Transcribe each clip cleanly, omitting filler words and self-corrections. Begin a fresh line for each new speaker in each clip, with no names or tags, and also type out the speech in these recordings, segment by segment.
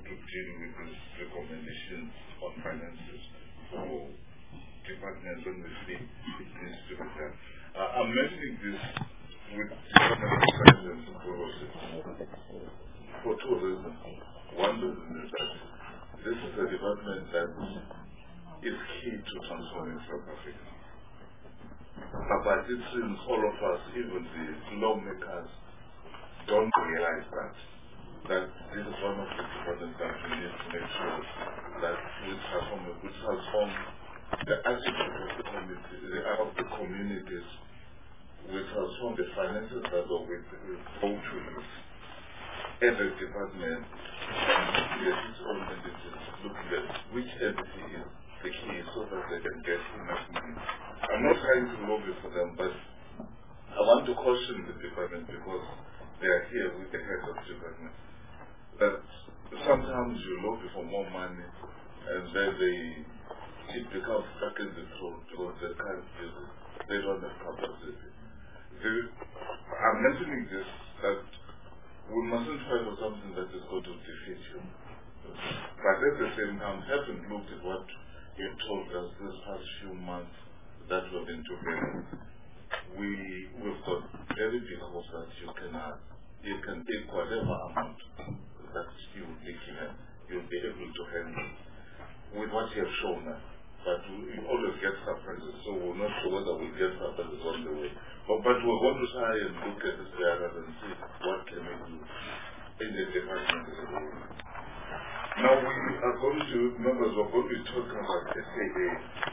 to deal with these recommendations on finances for departments when we see it needs to be done. I'm mentioning this with Department of Finance and Policy for two reasons. One reason is that this is a department that is key to transforming South Africa. But it seems all of us, even the lawmakers, don't realize that this is one of the departments that we need to make sure that we transform the attitude of the communities, we transform the finances that go with go to every department and its own entities, looking at which entity is the key so that they can get enough money. I'm not trying to lobby for them, but I want to caution the department because they are here with the head of the department that sometimes you lobby for more money and then it becomes stuck in the throat because they can't use it. They don't have capacity. I'm mentioning this that we mustn't fight for something that is going to defeat you. But at the same time, haven't looked at what you've told us this past few months that we've been doing. We've got very big hopes that you can take whatever amount that you will be given, you'll be able to handle with what you have shown us. But we always get surprises, so we're not sure whether we get surprises on the way. But we're going to try and look at this area and see what can we do in the department as a whole. Now we are going to, members, we're going to be talking about SAA,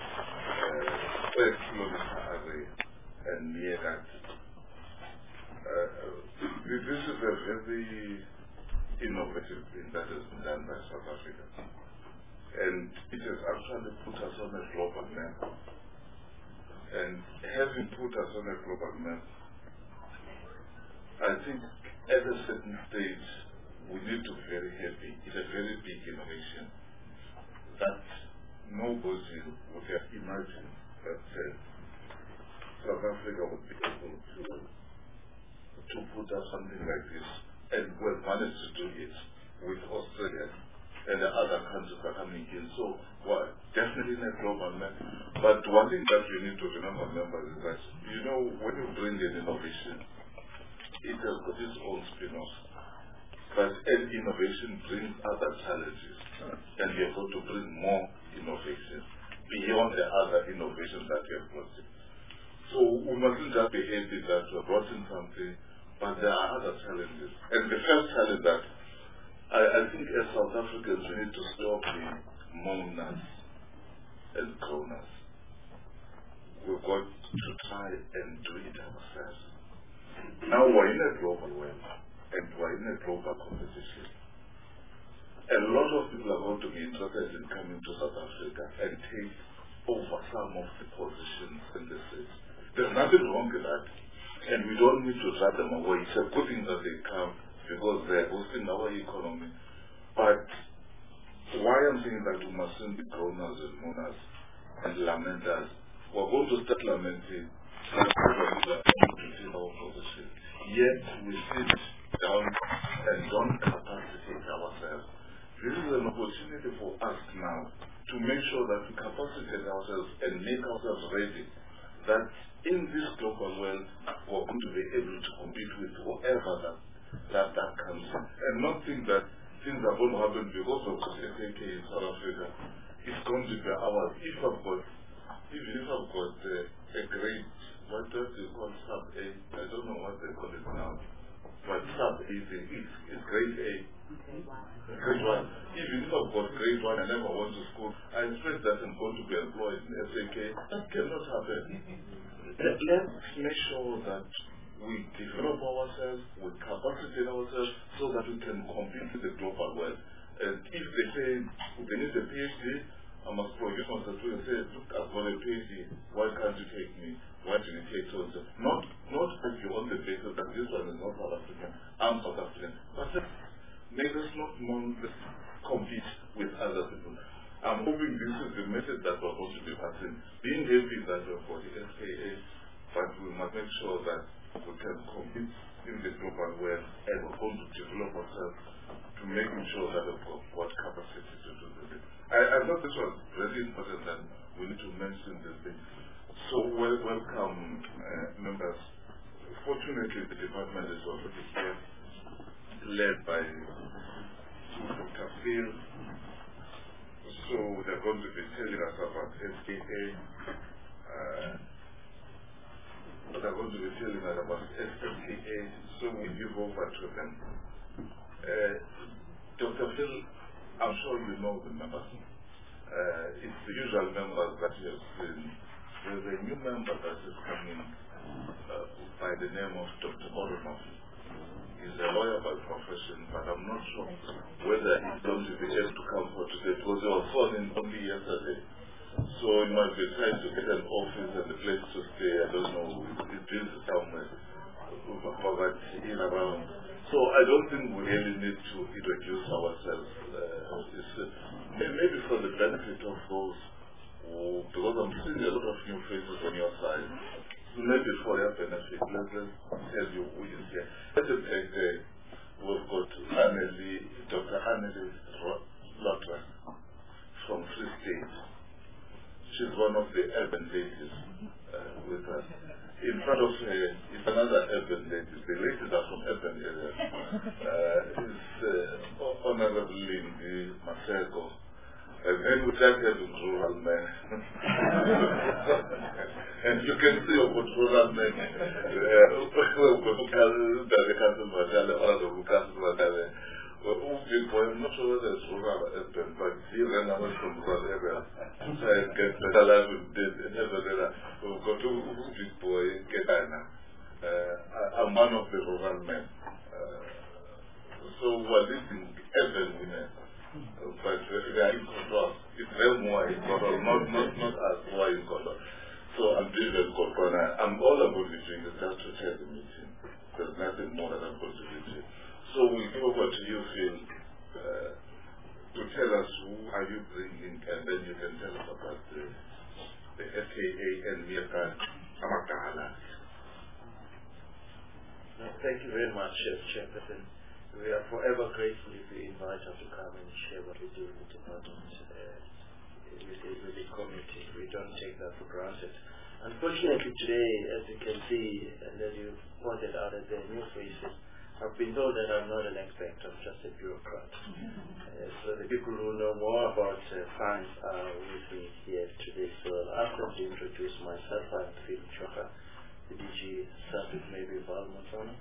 kilometer array, and near that. This is a very innovative thing that has been done by South Africa. And it has actually put us on a global map. And having put us on a global map, I think at a certain stage we need to be very happy. It's a very big innovation that nobody would have imagined that South Africa would be able to put up something like this. And we've managed to do it with Australia and the other countries are coming in. So, definitely in a global map. But one thing that we need to remember, members, is that, when you bring in innovation, it has got its own spin-offs. But as innovation brings other challenges, and you're going to bring more innovation beyond the other innovations that you have brought in. So, we mustn't just be happy that we brought in something, but there are other challenges. And the first challenge that I think as South Africans we need to stop being moaners and groaners. We've got to try and do it ourselves. Now we're in a global world and we're in a global competition. A lot of people are going to be interested in coming to South Africa and take over some of the positions in the states. There's nothing wrong with that. And we don't need to drive them away. It's a good thing that they come because they're boosting our economy. But why I'm saying that we mustn't be groaners and moaners and lamenters, we're going to start lamenting that we are able to take our position. Yet we sit down and don't capacitate ourselves. This is an opportunity for us now to make sure that we capacitate ourselves and make ourselves ready. That in this global world, we're going to be able to compete with whoever that comes in. And not think that things are going to happen because of SAK in South Africa. It's going to be ours. If I've got a grade, what does they call sub-A? I don't know what they call it now. But sub-A is grade A. Grade 1. Even if I've got grade 1 and never went to school, I expect that I'm going to be employed in SAK. That cannot happen. Let's make sure that we develop ourselves, we capacitate ourselves so that we can compete with the global world. And if they say they need a PhD, I must produce myself and say, look, I've got a PhD, why can't you take me? Why do you take so and so? Not argue on the basis that this one is not South African, I'm South African. But make us not compete with other people. I'm hoping this is the message that we're going to be passing. Being happy that we've got the SAA, but we must make sure that we can compete in the global world, and we're going to develop ourselves to making sure that we've got capacity to do this. I thought this was very important, and we need to mention this thing. So welcome, members. Fortunately, the department is already here, led by Dr. Phil. So they're going to be telling us about SKA. They're going to be telling us about SKA. So we give over to them. Dr. Phil, I'm sure you know the members. It's the usual members that you have seen. There's a new member that is coming by the name of Dr. Oronoff. He's a lawyer by profession, but I'm not sure whether he's going to be able to come for today because he was sworn in only yesterday. So he might be trying to get an office and a place to stay. I don't know. He's busy somewhere, but he's around. So I don't think we really need to introduce ourselves. Maybe for the benefit of those who, because I'm seeing a lot of new faces on your side, maybe for your benefit, let's tell you who is here. Let's take we've got Dr. Anneli Lotra from Free State. She's one of the urban ladies with us. In front of her is another urban lady. The ladies are from urban areas. It's Honorable Lindy Maseko. And then we start having rural men. And you can see of what rural men. I'm not sure whether it's rural or urban, but he ran away from rural area to try and get better life in urban area. We've got two big boy, Kedana. I'm one of the rural men. So we're living urban women. But they are in control. It's them who are in control, not us who are in control. So I'm doing the control. All I'm going to be doing is just to chair the meeting. There's nothing more that I'm going to be doing. So we'll give over to you, Phil, to tell us who are you bringing, and then you can tell us about the SKA and Miaka Amakala.
Thank you very much, Chairperson. We are forever grateful if you invite us to come and share what we do with the department, with the community. We don't take that for granted. Unfortunately today, as you can see, and as you pointed out, as there are new faces, I've been told that I'm not an expert, I'm just a bureaucrat. So the people who know more about funds are with me here today. So I'll ask them to introduce myself. I'm Phil Choka, the DG, started maybe Valmontana.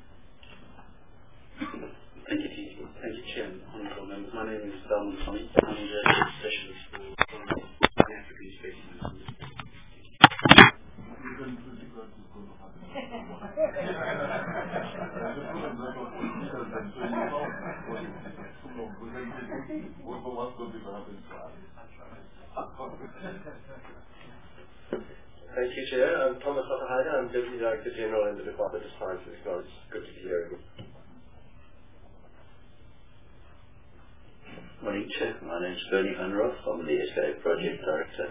Thank you, Titi. Thank you, Chair. Honorable members. My name is Salman Tommy. I'm the specialist for African space management.
Thank you, Chair. I'm Thomas Oppenheimer. I'm Deputy Director General in the Department of Science and Technology. It's good to be here.
Morning, Chair. My name is Bernie Van Roth. I'm the SKA Project Director.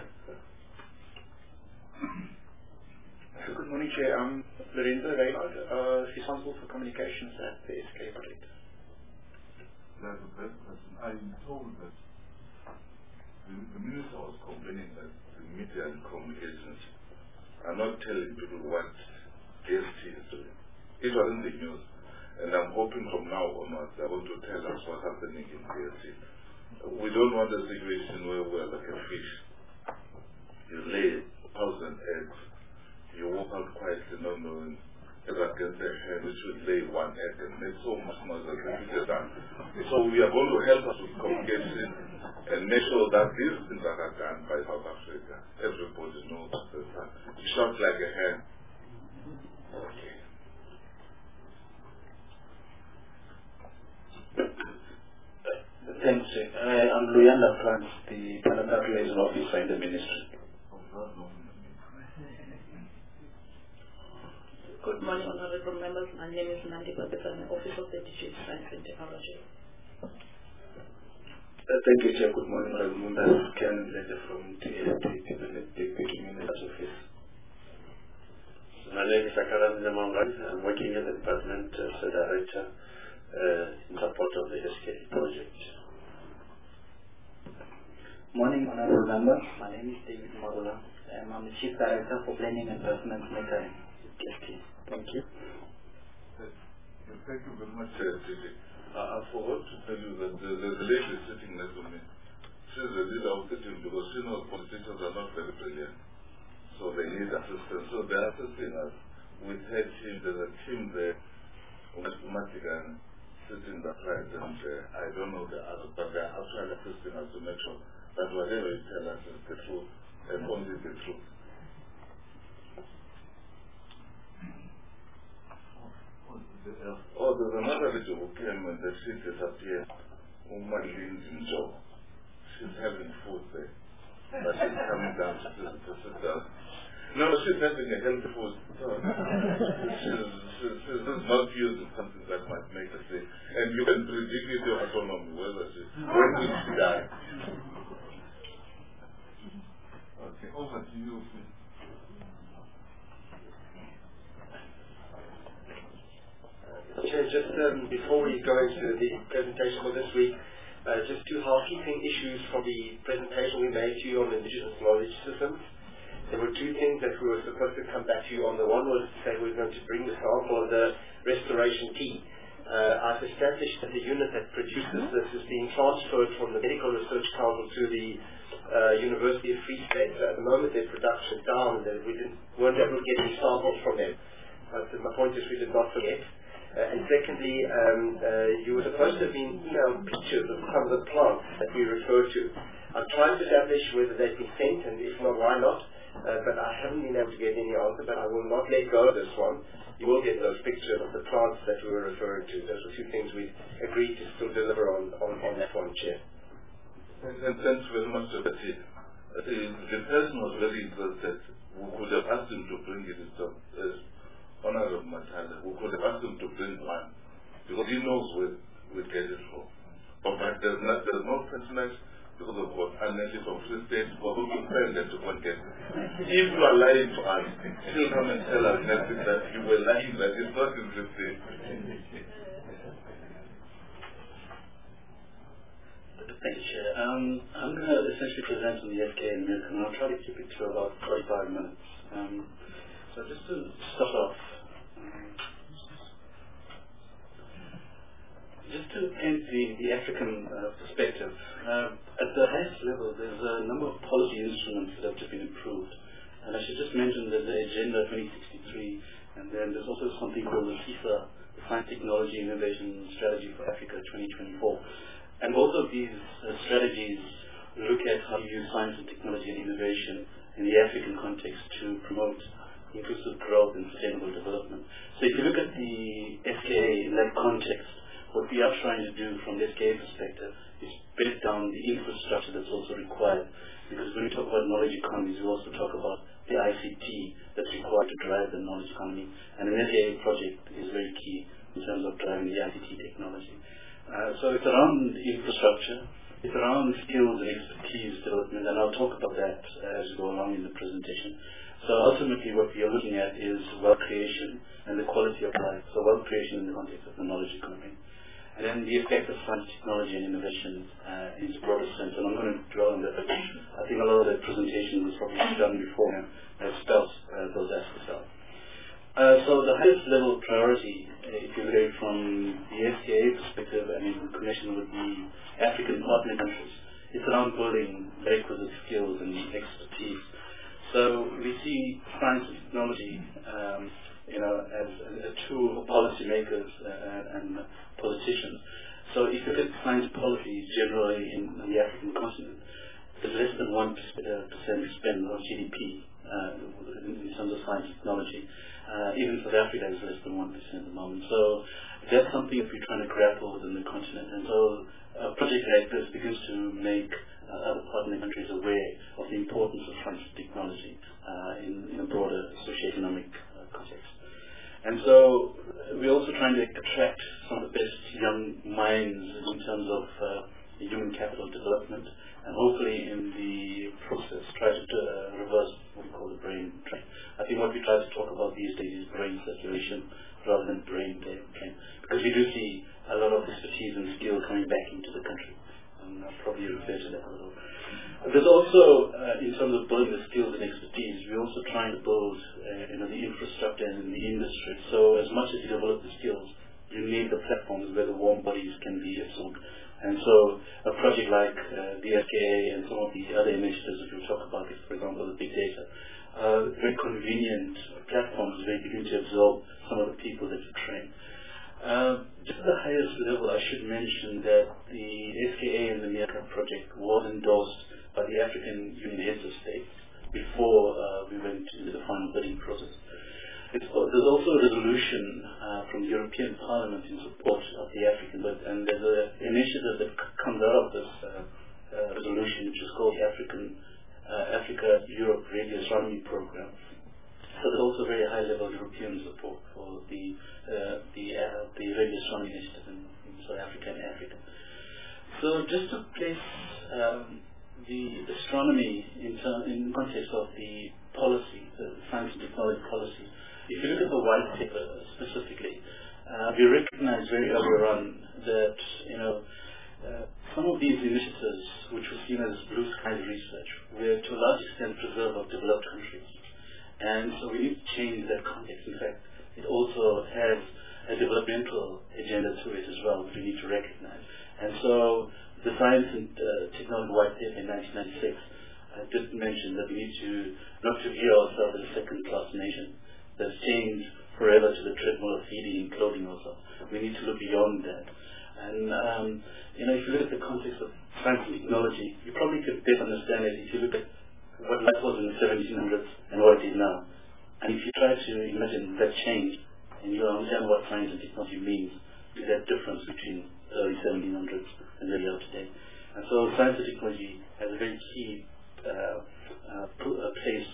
Good morning, Chair. I'm Lorenzo Reynard, responsible for communications at the SKA Project.
That's the best question. I'm told that the Minister was complaining that the media and communications are not telling people what DST is doing. It was in the news. And I'm hoping from now onwards they're going to tell us what's happening in DST. We don't want a situation where we're like a fish. You lay 1,000 eggs, you walk out quietly not knowing if against a hen which would lay one egg and make so much noise that the fish are done. So we are going to help us with communication and make sure that these things that are done by South Africa, everybody knows that it's shot like a hen. Okay.
Thanks, Chair. I'm Luyanda Frans, the Parliamentary Liaison Officer in the Ministry.
Good morning, honorable members. My name is Nandi Babetane, Officer of the Digital Science and Technology.
Thank you, Chair. Good morning, honorable members. Ken Letter from the Deputy Minister's Office. So My name is Akaran Zamangan. I'm working at the department as a director in support of the SKA project.
Morning, honorable members. My name is David Marula. I'm the Chief Director for Planning and Investment Maker in SKA. Thank you.
Thank you very much, Titi. I forgot to tell you that the lady sitting next to me, she's a leader of the team because she knows politicians are not very brilliant. So they need assistance. So they're assisting us with her team. There's a team there, Matigan, sitting that right, and I don't know the others, but they're actually assisting us to make sure that whatever you tell us is the truth and only the truth. Oh, there's another lady who came and she disappeared. Umalin Joe. She's having food there. But she's coming down to sit down. No, she's having a healthy food. So she's not using something that might make her sick. And you can predict with your autonomy when will she die. Okay, over to you.
Chair, just before we go into the presentation for this week, just two housekeeping issues from the presentation we made to you on the indigenous knowledge systems. There were two things that we were supposed to come back to you on. The one was to say we were going to bring the sample of the restoration tea. I've established that the unit that produces this is being transferred from the Medical Research Council to the University of Free State. So at the moment their production is down and we weren't able to get any samples from them. But my point is we did not forget. And secondly, you were supposed to have been emailed pictures of some of the plants that we refer to. I'm trying to establish whether they've been sent, and if not, why not. But I haven't been able to get any answer, but I will not let go of this one. You will get those pictures of the plants that we were referring to. Those were two things we agreed to still deliver on that one, Chair.
Thanks very much, Betty. The person was very interested. We could have asked him to bring it himself. Honorable Matala, we could have asked him to bring one because he knows where we get it from. But there's no personage because of what unless from Free State, but we will find them to get it. If you are lying to us, still come and tell us next week that you were lying, that it's not in Free State.
Thank you, Chair. I'm going to essentially present on the SKA in America, and I'll try to keep it to about 45 minutes. So just to start off, just to paint the African perspective, at the highest level there's a number of policy instruments that have just been approved. And I should just mention there's the Agenda 2063, and then there's also something called the SISA, the Science, Technology, Innovation Strategy for Africa 2024. And both of these strategies look at how to use science and technology and innovation in the African context to promote inclusive growth and sustainable development. So if you look at the SKA in that context, what we are trying to do from the SKA perspective is break down the infrastructure that's also required. Because when we talk about knowledge economies, we also talk about the ICT that's required to drive the knowledge economy. And the SKA project is very key in terms of driving the ICT technology. So it's around infrastructure, it's around skills and expertise development, and I'll talk about that as we go along in the presentation. So ultimately what we are looking at is wealth creation and the quality of life. So wealth creation in the context of the knowledge economy. And then the effect of science, technology and innovation in its broader sense. And I'm going to dwell on that. I think a lot of the presentation was probably done beforehand that spells those aspects out. So the highest level priority, if you look from the SKA perspective and in connection with the African partner countries, it's around building requisite skills and expertise. So we see science and technology, as a tool for policymakers and politicians. So if you look at science policies generally in the African continent, there's less than 1% spend of GDP in terms of science and technology. Even South Africa is less than 1% at the moment. So that's something that we're trying to grapple with in the continent. And so a project like this begins to make other partner countries aware of the importance of science and technology in a broader socio-economic context. And so we're also trying to attract some of the best young minds in terms of human capital development, and hopefully in the process try to reverse what we call the brain drain. I think what we try to talk about these days is brain circulation rather than brain drain, because we do see a lot of expertise and skill coming back into the country, and I'll probably refer to that a little. There's also, in terms of building the skills and expertise, we're also trying to build the infrastructure and the industry. So as much as you develop the skills, you need the platforms where the warm bodies can be absorbed. And so a project like the SKA and some of the other initiatives that we'll talk about, for example, the big data, very convenient platforms where you need to absorb some of the people that you train. Just at the highest level, I should mention that the SKA and the MEACA project was endorsed by the African Union Heads of State before we went into the final bidding process. There's also a resolution from the European Parliament in support of the African bid, and there's an initiative that comes out of this resolution, which is called the Africa-Europe Radio Astronomy Program. So there's also very high-level European support for the radio astronomy initiative in South Africa and Africa. So just to place the astronomy in context of the policy, the science and technology policy, if you look at the white paper specifically, we recognize very early on that some of these initiatives, which were seen as blue sky research, were to a large extent preserved of developed countries. And so we need to change that context. In fact, it also has a developmental agenda to it as well, which we need to recognize. And so the Science and Technology White Paper in 1996 did mention that we need to not to view ourselves as a second-class nation that's chained forever to the treadmill of feeding and clothing ourselves. We need to look beyond that. And if you look at the context of science and technology, you probably could better understand it if you look at what life was in the 1700s and what it is now. And if you try to imagine that change, and you understand what science and technology means, is that difference between the early 1700s and where we are today. And so science and technology has a very key place,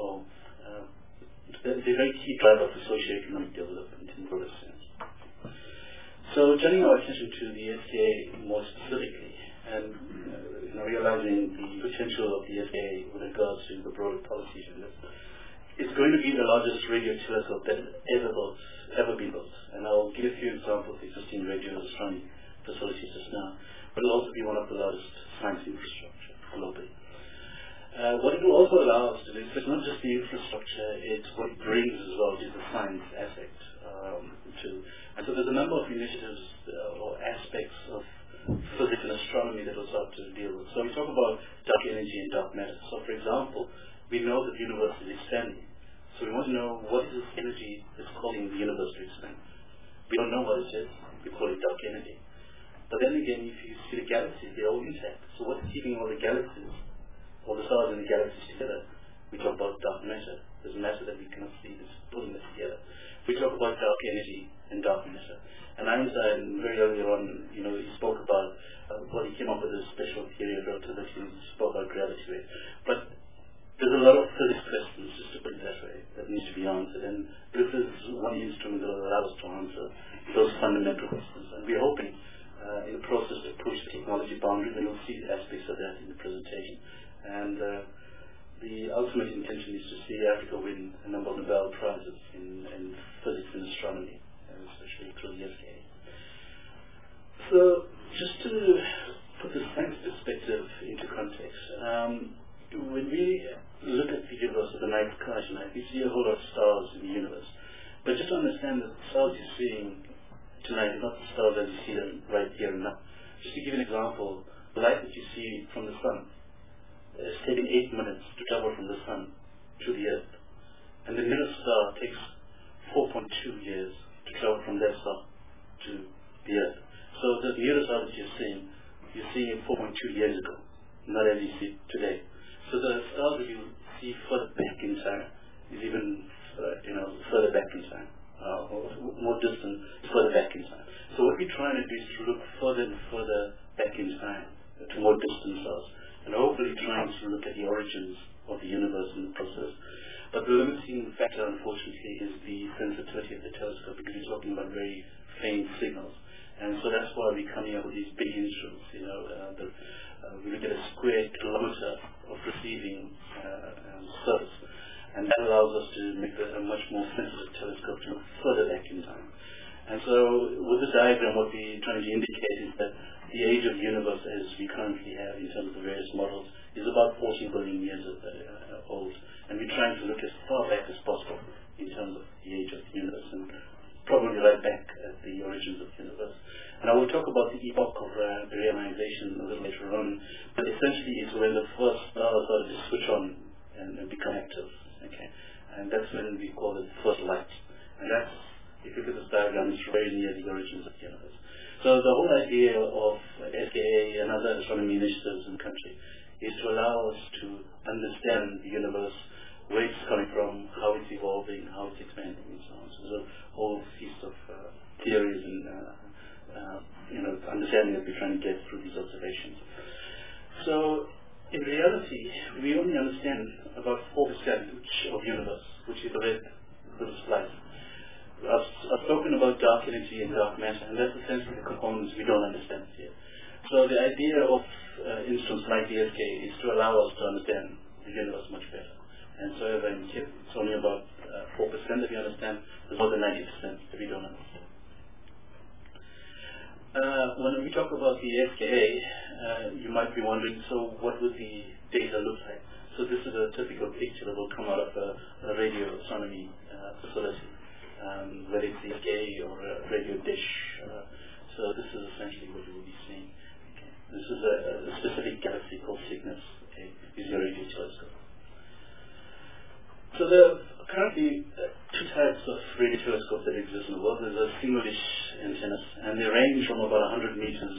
the very key driver for socio-economic development in broader sense. So turning our attention to the SKA more specifically, and realizing the potential of the SKA with regards to the broader policies in this, it's going to be the largest radio telescope that ever been built. And I'll give a few examples of existing radio astronomy facilities just now, but it'll also be one of the largest science infrastructure globally. What it will also allow us to do is not just the infrastructure, it's what it brings as well, which is the science aspect And so there's a number of initiatives or aspects of physics and astronomy that we'll start to deal with. So we talk about dark energy and dark matter. So for example, we know that the universe is expanding. So we want to know what is this energy that's causing the universe to expand. We don't know what it is. We call it dark energy. But then again, if you see the galaxies, they're all intact. So what's keeping all the galaxies, all the stars in the galaxies together? We talk about dark matter. There's matter that we cannot see that's pulling us together. We talk about dark energy and dark matter. And Einstein, very early on, he spoke about, he came up with a special theory of relativity, he spoke about gravity wave. But there's a lot of physics questions, just to put it that way, that needs to be answered. And this is one instrument that will allow us to answer those fundamental questions. And we're hoping in the process to push the technology boundaries, and you'll see aspects of that in the presentation. And the ultimate intention is to see Africa win a number of Nobel Prizes in physics and astronomy, especially through the SKA. So, just to put the science perspective into context, when we look at the universe of the night sky tonight, we see a whole lot of stars in the universe. But just to understand that the stars you're seeing tonight are not the stars as you see them right here and now. Just to give you an example, the light that you see from the sun is taking 8 minutes to travel from the sun to the earth. And the nearest star takes 4.2 years to travel from that star to the earth. So the nearest star that you're seeing it 4.2 years ago, not as you see it today. So the star that you see further back in time is even further back in time, or more distant, further back in time. So what we're trying to do is to look further and further back in time to more distant stars, and hopefully trying to look at the origins of the universe in the process. But the limiting factor, unfortunately, is the sensitivity of the telescope, because we're talking about very faint signals. And so that's why we're coming up with these big instruments, diagram, what we're trying to indicate is that the age of the universe as we currently have in terms of the various models is about 14 billion years old. And we're trying to look as far back as possible in terms of the age of the universe, and probably right back at the origins of the universe. And I will talk about the epoch of reionization a little later on, but essentially it's when the first stars started to switch on and become active. Okay? And that's when we call it first light. And that's, if you look at this diagram, it's very near the origins of the universe. So the whole idea of SKA and other astronomy initiatives in the country is to allow us to understand the universe, where it's coming from, how it's evolving, how it's expanding, and so on. So there's a whole feast of theories and understanding that we're trying to get through these observations. So in reality, we only understand about 4% of the universe, which is the red little slice. I've spoken about dark energy and dark matter, and that's essentially the components we don't understand here. So the idea of instruments like the SK is to allow us to understand the universe much better. And so as I indicated, it's only about 4% that we understand. There's more than 90% that we don't understand. When we talk about the SKA, you might be wondering, so what would the data look like? So this is a typical picture that will come out of a radio astronomy facility, whether it's the SKA or a radio dish. So this is essentially what you will be seeing. Okay. This is a specific galaxy called Cygnus, okay, using a radio telescope. So there are currently two types of radio telescopes that exist in the world. There's a single dish antennas, and they range from about 100 meters.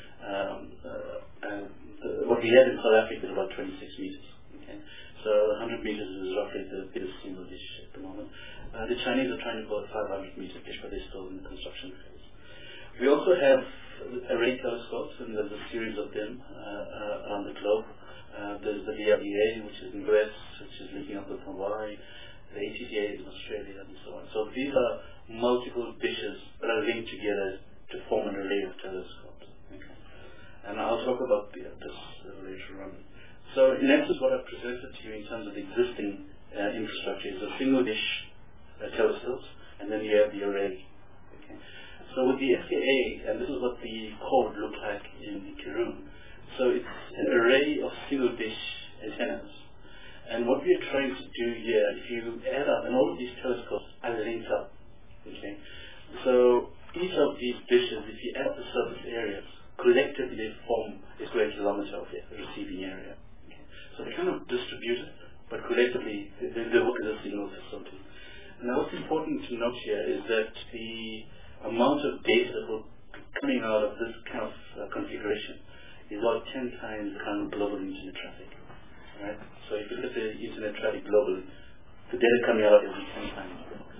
What we have in South Africa is about 26 meters. Okay? So 100 meters is roughly the biggest single dish at the moment. The Chinese are trying to build a 500 meter dish, but they're still in the construction phase. We also have array telescopes, and there's a series of them around the globe. There's the VLEA, which is in the US, which is linking up with Hawaii, the ATCA is in Australia, and so on. So these are multiple dishes that are linked together to form an array of telescopes. Okay. And I'll talk about this later on. So in essence, what I've presented to you in terms of the existing infrastructure is a single dish telescopes, and then you have the array. Okay. So with the SKA, and this is what the code looked like in the Karoo. So it's an array of single dish antennas. And what we are trying to do here, if you add up, and all of these telescopes are linked up. Okay. So each of these dishes, if you add the surface areas, collectively they form a square kilometer of the receiving area. Okay. So they're kind of distributed, but collectively they work as a single facility. Now what's important to note here is that the amount of data that will be coming out of this kind of configuration is about 10 times the current global internet traffic. Right? So if you look at the internet traffic globally, the data coming out will be 10 times.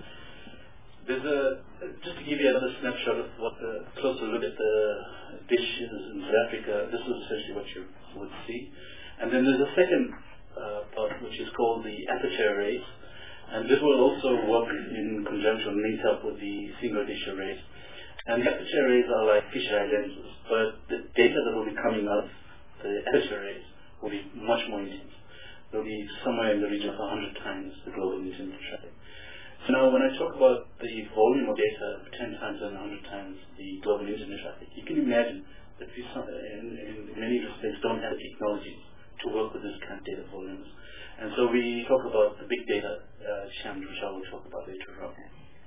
There's just to give you another snapshot of what the closer look at the dishes in South Africa, this is essentially what you would see. And then there's a second part which is called the aperture arrays, and this will also work in conjunction, linked up with the single dish arrays. And the aperture arrays are like fisheye lenses, but the data that will be coming out of the aperture arrays will be much more intense. It will be somewhere in the region of 100 times the global internet traffic. So now when I talk about the volume of data, 10 times and 100 times the global internet traffic, you can imagine that we in many respects don't have the technologies to work with this kind of data volumes. And so we talk about the big data challenge, which I will talk about later on.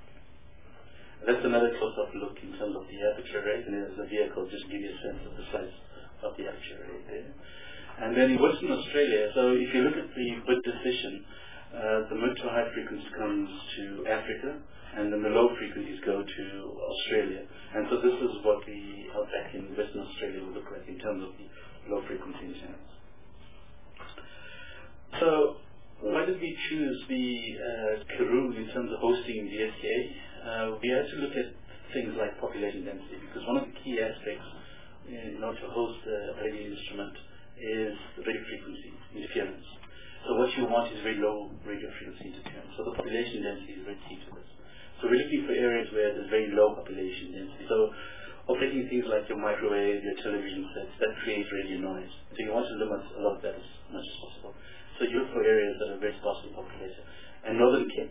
That's another close-up look in terms of the aperture array, and as a vehicle, just give you a sense of the size of the aperture array there. And then in Western Australia, so if you look at the bit decision, the mid to high frequencies comes to Africa, and then the low frequencies go to Australia. And so this is what the outback in Western Australia will look like in terms of the low frequency antennas. So why did we choose the Karoo in terms of hosting the SKA? We had to look at things like population density, because one of the key aspects in order to host a radio instrument is radio frequency interference. So what you want is very low radio frequency interference. So the population density is very key to this. So we're looking for areas where there's very low population density. So operating things like your microwave, your television sets, that creates radio noise. So you want to limit a lot of that as much as possible. So you look for areas that are very sparsely populated. And Northern Cape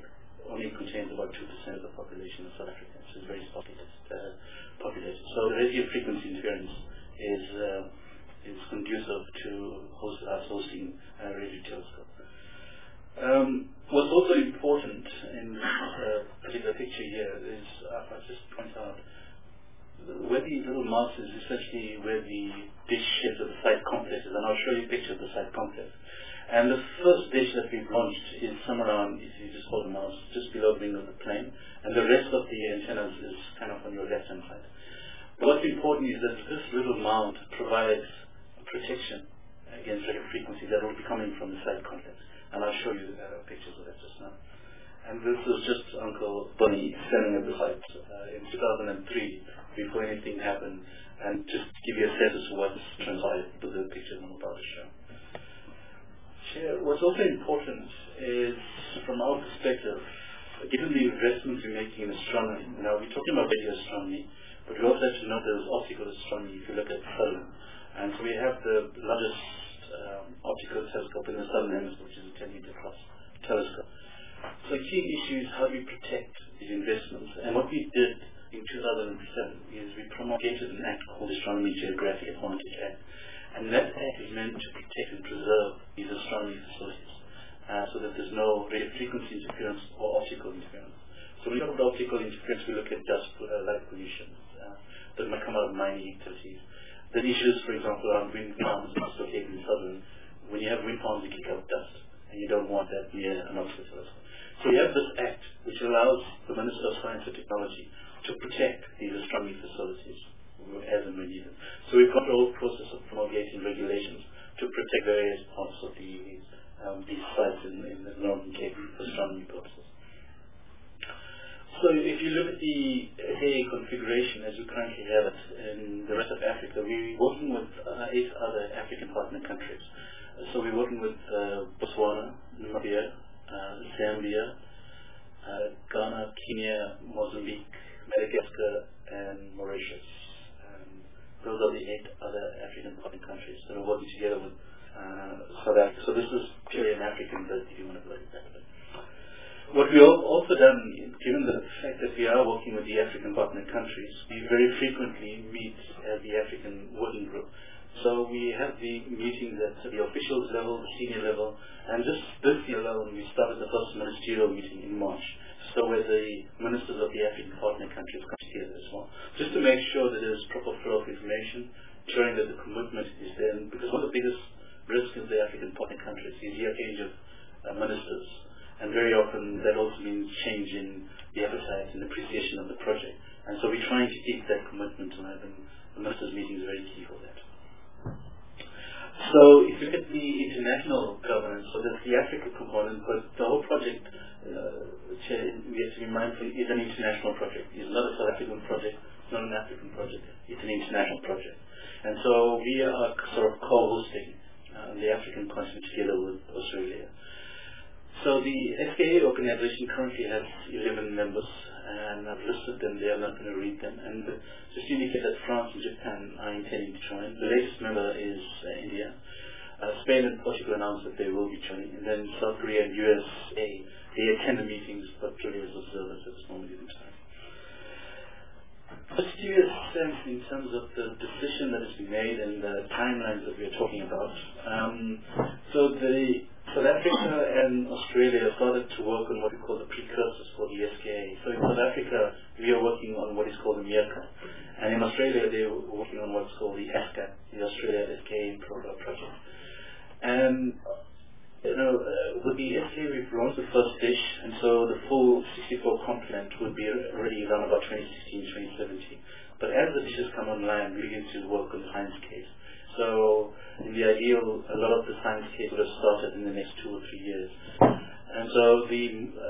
only contains about 2% of the population of South Africa. So it's very populated. So the radio frequency interference is conducive to us hosting a radio telescope. What's also important in this particular picture here is, I'll just point out, where the little mouse is essentially where the dish is of the site complex is, and I'll show you a picture of the site complex. And the first dish that we've launched is somewhere around, if you just hold the mouse, just below the wing of the plane, and the rest of the antennas is kind of on your left-hand side. What's important is that this little mount provides protection against radio frequency that will be coming from the site complex. And I'll show you pictures of that just now. And this is just Uncle Bunny standing at the site in 2003 before anything happened, and just to give you a sense of what's transpired with the picture I'm about to show. What's also important is, from our perspective, given the investments we're making in astronomy, now we're talking about radio astronomy, but we also have to know there's optical astronomy if you look at Southern. And so we have the largest optical telescope in the Southern Hemisphere, which is a 10-meter plus telescope. So the key issue is how do we protect these investments? And what we did in 2007 is we promulgated an act called Astronomy Geographic Advantage Act. And that act is meant to protect and preserve these astronomy facilities so that there's no radio frequency interference or optical interference. So when we talk about optical interference, we look at dust, light pollution that might come out of mining activities. The issues, for example, around wind farms located in Southern. When you have wind farms, you kick out dust, and you don't want that near an optical telescope. So we have this act which allows the Minister of Science and Technology to protect these astronomy facilities as and when needed. So we've got the whole process of promulgating regulations to protect various parts of these sites in the Northern Cape for astronomy purposes. So if you look at the SAA configuration as we currently have it in the rest of Africa, we're working with 8 other African partner countries. So we're working with Botswana, Namibia, Zambia, Ghana, Kenya, Mozambique, Madagascar, and Mauritius. Those are the 8 other African partner countries that are working together with South Africa. So this is purely an African bid, if you want to look at that. What we have also done, given the fact that we are working with the African partner countries, we very frequently meet at the African working group. So we have the meetings at the officials level, the senior level, and just this year alone we started the first ministerial meeting in March. So where the ministers of the African partner countries come together as well, just to make sure that there's proper flow of information, ensuring that the commitment is there. And because one of the biggest risks of the African partner countries is the change of ministers, and very often that also means change in the appetite and appreciation of the project. And so we're trying to keep that commitment alive, and the ministers' meeting is very key for that. So if you look at the international governance, so there's the Africa component, but the whole project, we have to be mindful, is an international project. It's not a South African project, it's not an African project, it's an international project. And so we are sort of co-hosting the African continent together with Australia. So the SKA organization currently has 11 members, and I've listed them there. I'm not going to read them. And just to indicate that France and Japan are intending to join. The latest member is India. Spain and Portugal announced that they will be joining. And then South Korea and USA, they attend the meetings, but purely as observers at this moment in time. Just to give you a sense in terms of the decision that has been made and the timelines that we are talking about. So South Africa and Australia started to work on what we call the precursors for the SKA. So in South Africa, we are working on what is called the MEARKA. And in Australia, they are working on what's called the ASCA, the Australia SKA project. And with the SKA, we've launched the first dish, and so the full 64 complement would be already around about 2016, 2017. But as the dishes come online, we begin to work on the science case. So in the ideal, a lot of the science case would have started in the next 2 or 3 years. And so the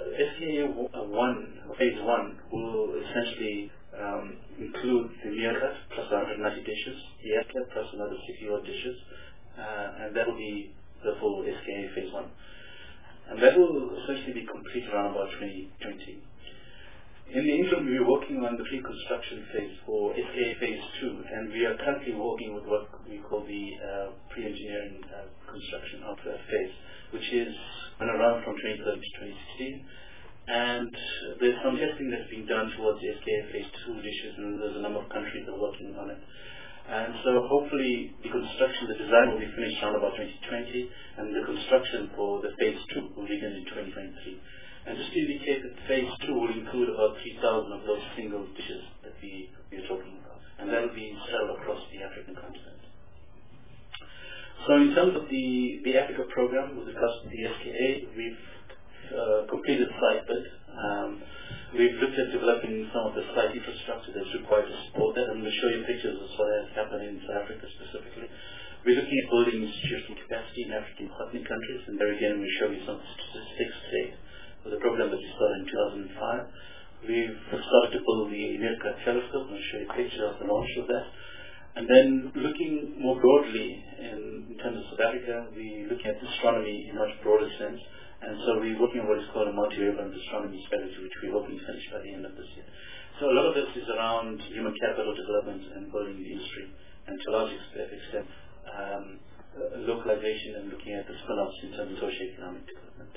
SKA phase 1 will essentially include the MEARKA plus 190 dishes, the ASCA plus another 60 odd dishes, and that will be the full SKA phase 1. And that will essentially be complete around about 2020. In the interim, we are working on the pre-construction phase for SKA phase 2, and we are currently working with what we call the pre-engineering construction of that phase, which is around from 2013 to 2016. And there's some testing that's being done towards the SKA phase 2 dishes, and there's a number of countries that are working on it. And so hopefully the design will be finished around about 2020, and the construction for the phase 2 will begin in 2023. And just to indicate that phase 2 will include about 3,000 of those single dishes that we are talking about. And that will be installed across the African continent. So in terms of the Africa program with regards to the SKA, we've completed site bid. We've looked at developing some of the site infrastructure that's required to support that. I'm going to show you pictures of what has happened in South Africa specifically. We're looking at building institutional capacity in African partner countries, and there again we show you some statistics today for the program that we started in 2005. We've started to build the Meerkat telescope. I'm going to show you a picture of the launch of that. And then looking more broadly in terms of South Africa, we're looking at astronomy in a much broader sense. And so we're working on what is called a multi-wavelength astronomy strategy, which we're hoping to finish by the end of this year. So a lot of this is around human capital development and building the industry, and to a large extent localization and looking at the spin-offs in terms of socio-economic development.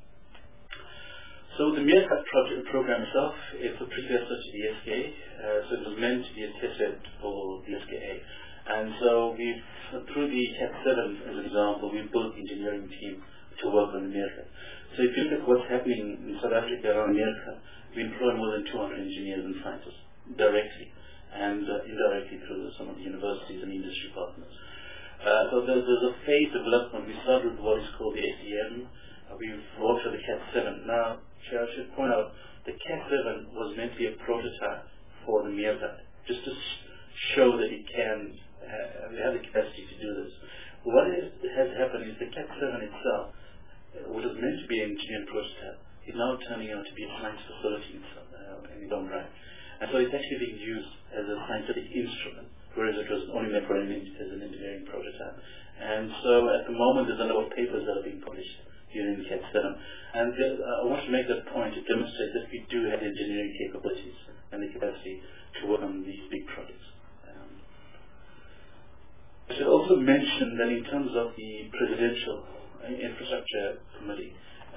So the Meerkat project program itself is a precursor to the SKA, so it was meant to be a test bed for the SKA. And so we've, through the CAT7 as an example, we've built the engineering team to work on the Meerkat. So if you look at what's happening in South Africa around Meerkat, we employ more than 200 engineers and scientists directly and indirectly through some of the universities and industry partners. So there's a phase development. We started with what is called the SEM. We've worked for the CAT7. Now, I should point out, the CAT7 was meant to be a prototype for the Meerkat, just to show that it can, we have the capacity to do this. What has happened is the CAT7 itself, what was meant to be an engineering prototype, is now turning out to be a science facility in its own right. And so it's actually being used as a scientific instrument, whereas it was only meant for as an engineering prototype. And so at the moment, there's a number of papers that are being published here in the CAT7. And I want to make that point to demonstrate that we do have engineering capabilities and the capacity to work on these big projects. I should also mention that in terms of the Presidential Infrastructure Committee,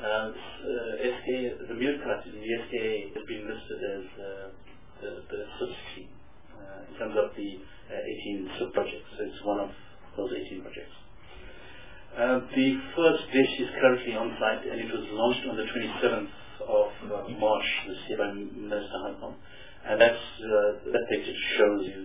the Meerkat in the SKA has been listed as the sub-scheme in terms of the 18 sub-projects. So it's one of those 18 projects. The first dish is currently on site, and it was launched on the 27th of March this year by Minister Hankon. And that picture shows you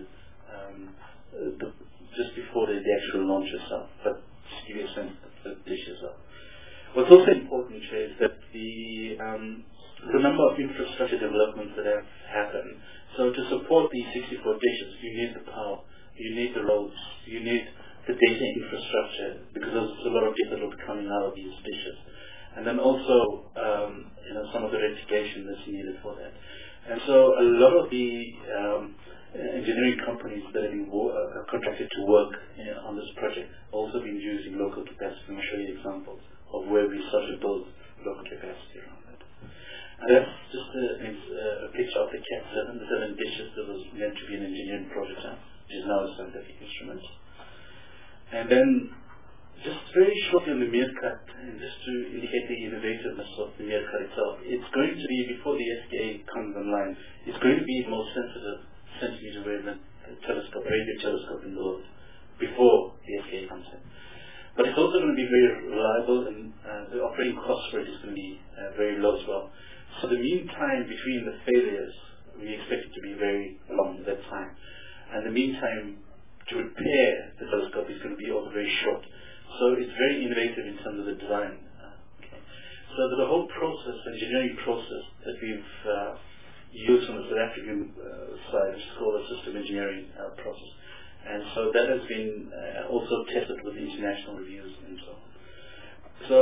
just before the actual launch itself, but just to give you a sense of the dish as well. What's also important is that the number of infrastructure developments that have happened. So to support these 64 dishes, you need the power, you need the roads, you need the data infrastructure, because there's a lot of data load coming out of these dishes. And then also, some of the rectification that's needed for that. And so a lot of the engineering companies that have been contracted to work on this project also been using local capacity. I'll show you examples of where we started to build local capacity around that. And that's just a picture of the CAT7, the 7 dishes that was meant to be an engineering prototype, which is now a scientific instrument. And then, just very shortly on the Meerkat, and just to indicate the innovativeness of the Meerkat itself, it's going to be, before the SKA comes online, it's going to be the most sensitive centimeter wavelength telescope, radio telescope in the world, before the SKA comes in. But it's also going to be very reliable, and the operating cost for it is going to be very low as well. So the mean time between the failures, we expect it to be very long at that time. And the mean time to repair the telescope is going to be also very short. So it's very innovative in terms of the design. So the whole process, engineering process that we've used on the South African side is called a system engineering process. And so that has been also tested with international reviews and so on. So,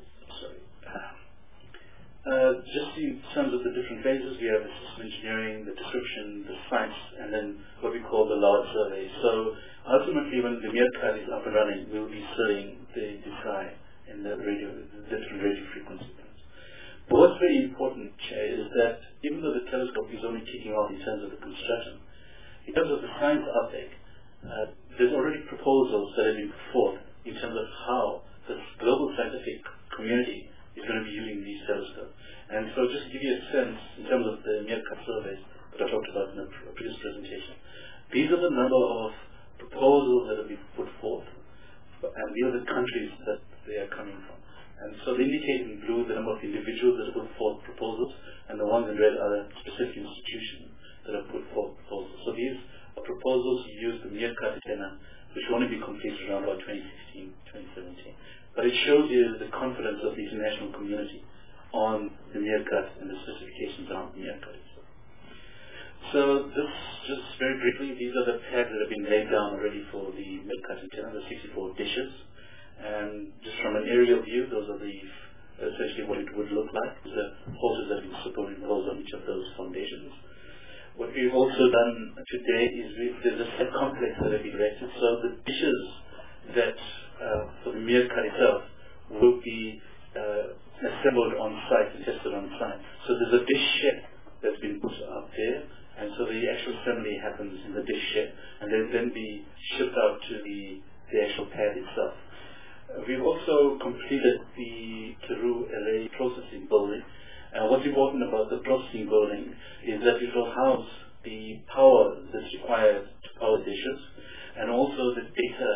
just in terms of the different phases, we have the system engineering, the description, the science, and then what we call the large survey. So ultimately, when the Meerkat is up and running, we'll be studying the sky in the different radio frequency bands. But what's very important is that even though the telescope is only kicking off in terms of the construction, in terms of the science uptake, there's already proposals that have been put forth in terms of how the global scientific community is going to be using these telescopes. And so just to give and these are the countries that they are coming from. And so they indicate in blue the number of individuals that have put forth proposals, and the ones in red are the specific institutions that have put forth proposals. So these are proposals to use the meerkat antenna, which will only be completed around about 2016, 2017. But it shows you the confidence of the international community on the meerkat and the specifications around the meerkat itself. So this, just very briefly, these are the pads that have been laid down already for the meerkat antenna, the 64 dishes. And just from an aerial view, those are essentially what it would look like. The horses that have been superimposed on each of those foundations. What we've also done today is there's a set complex that have been erected. So the dishes that for the meerkat itself will be assembled on site and tested on site. So there's a dish shed that's been put up there, and so the actual assembly happens in the dish shed, and they'll then be shipped out to the actual pad itself. We've also completed the Karoo LA processing building. What's important about the processing building is that it will house the power that's required to power dishes, and also the data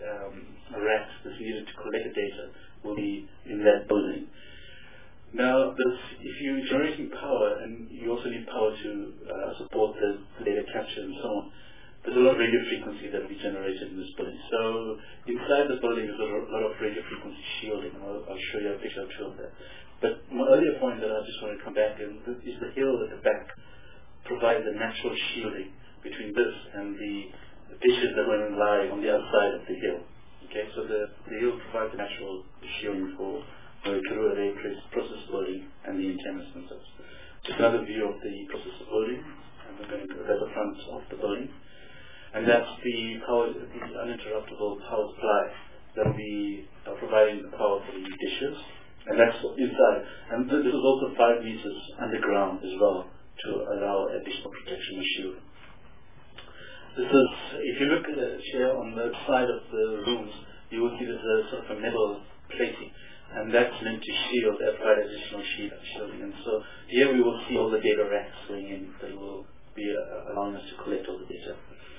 racks that's needed to collect the data will be in that building. Now, if you're generating power, and you also need power to support the data capture and so on, there's a lot of radio frequency that will be generated in this building. So inside the building there's a lot of radio frequency shielding. I'll show you a picture or two of that. But my earlier point that I just want to come back in is the hill at the back provides a natural shielding between this and the dishes that will lie on the outside of the hill. Okay, so the hill provides natural shielding for the Karoo LA process building and the antennas themselves. Just another view of the process building, and we're going to go at the front of the building. And that's the uninterruptible power supply that will be providing the power for the dishes. And that's inside. And this is also 5 meters underground as well to allow additional protection and shielding. This is, if you look at the chair on the side of the rooms, you will see there's a sort of a metal plating. And that's meant to shield, provide additional shielding. And so here we will see all the data racks going in that will be allowing us to collect all the data.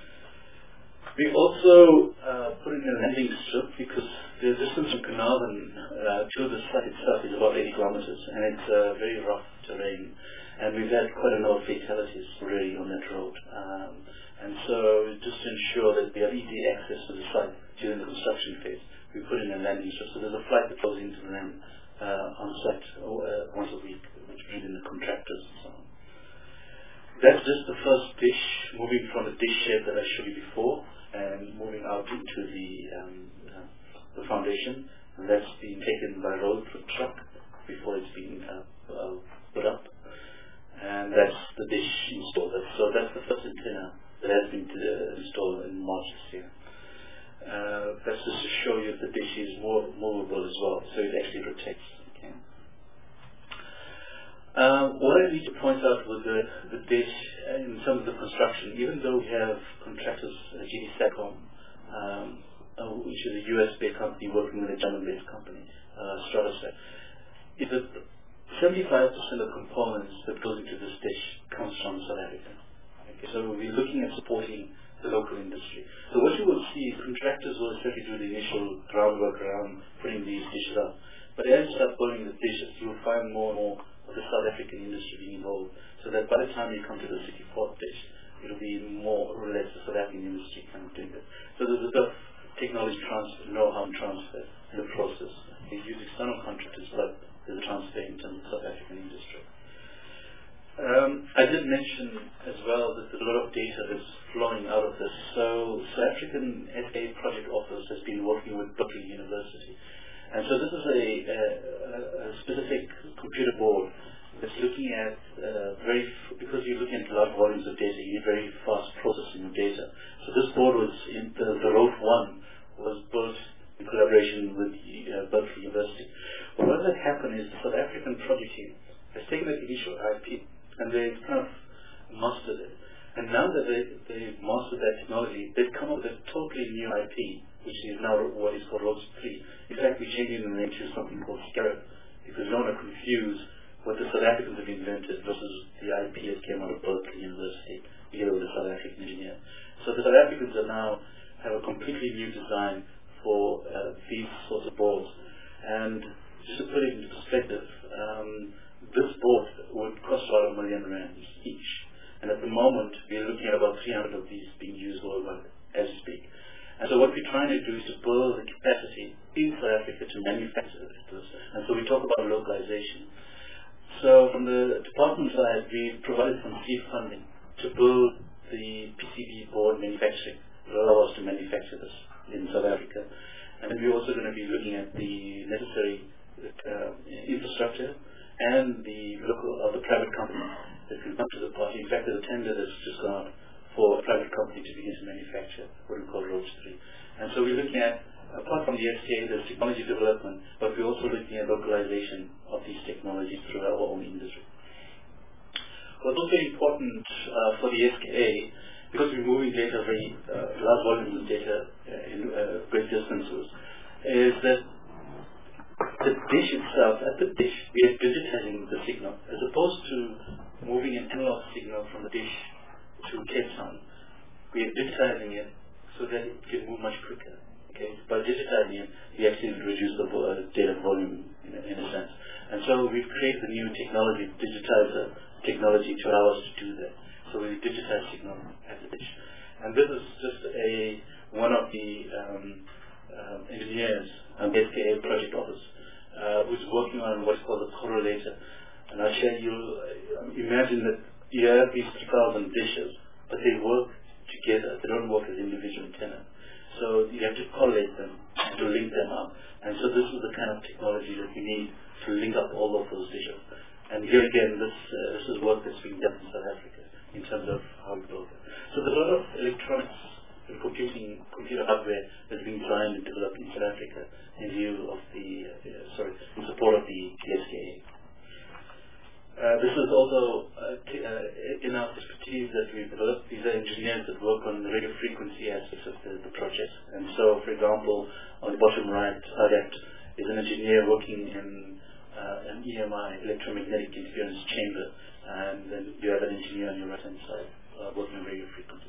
We've also put in a landing strip because the distance from Carnarvon to the site itself is about 80 kilometers, and it's very rough terrain. And we've had quite a lot of fatalities already on that road. And so just to ensure that we have easy access to the site during the construction phase, we put in a landing strip. So there's a flight that goes into the land on site once a week, which brings in the contractors and so on. That's just the first dish, moving from the dish shed that I showed you before, and moving out into the foundation, and that's being taken by road through truck before it's being put up, and that's the dish installed. So that's the first antenna that has been installed in March this year. That's just to show you that the dish is more movable as well, so it actually rotates. Okay. What I need to point out with the dish in terms of the construction, even though we have contractors, GD Satcom, which is a US-based company working with a German-based company, Stratosat, is that 75% of components that goes into this dish comes from South Africa. Okay, so we're looking at supporting the local industry. So what you will see is contractors will certainly do the initial groundwork around putting these dishes up. But as you start building the dishes, you will find more and more of the South African industry being involved, so that by the time you come to the 64th dish, it will be more or less the South African industry kind of doing it. So there's a bit of technology transfer, know-how transfer in the process. They use external contractors, but there's a transfer in terms of South African industry. I did mention as well that there's a lot of data that's flowing out of this. So South African SA Project Office has been working with Berkeley University. And so this is a specific computer board that's looking at because you're looking at large volumes of data, you need very fast processing of data. So this board was the ROAD 1 was built in collaboration with Berkeley University. But what has happened is the South African project team has taken that initial IP and they've kind of mastered it. And now that they've mastered that technology, they've come up with a totally new IP, which is now what is called ROAD 3. In fact, we're changing the name to something called Scarab, because we don't want to confuse what the South Africans have invented versus the IP that came out of Berkeley University, together with a South African engineer. So the South Africans now have a completely new design for these sorts of boards. And just to put it into perspective, this board would cost about R1 million each. And at the moment, we're looking at about 300 of these being used worldwide as we speak. And so what we're trying to do is to build the capacity in South Africa to manufacture this. And so we talk about localization. So from the department side, we provided some seed funding to build the PCB board manufacturing, allow us to manufacture this in South Africa. And then we're also going to be looking at the necessary infrastructure and the private company that can come to the party. In fact, there's a tender that's just gone for a private company to begin to manufacture what we call Roach 3. And so we're looking at, apart from the SKA, there's technology development, but we're also looking at localization of these technologies through our own industry. What's also important for the SKA, because we're moving data very large volumes of data in great distances, is that the dish itself, at the dish, we are digitizing the signal, as opposed to moving an analog signal from the dish to Cape Town. We are digitizing it so that it can move much quicker. Okay? By digitizing it, we actually reduce the data volume in a sense. And so we've created a new technology, digitizer technology, to allow us to do that. So we digitize signal at the dish. And this is just one of the engineers at the SKA project office who's working on what's called a correlator. And I'll share you, imagine that you have these 2,000 dishes, but they work together. They don't work as individual antenna. So you have to correlate them and to link them up. And so this is the kind of technology that we need to link up all of those dishes. And here again, this is work that's being done in South Africa in terms of how we build it. So there's a lot of electronics and computer hardware that's being designed and developed in South Africa in view of in support of the SKA. This is also in our expertise that we've developed. These are engineers that work on the radio frequency aspects of the project. And so, for example, on the bottom right, Adept is an engineer working in an EMI, electromagnetic interference chamber, and then you have an engineer on your right-hand side working on radio frequency.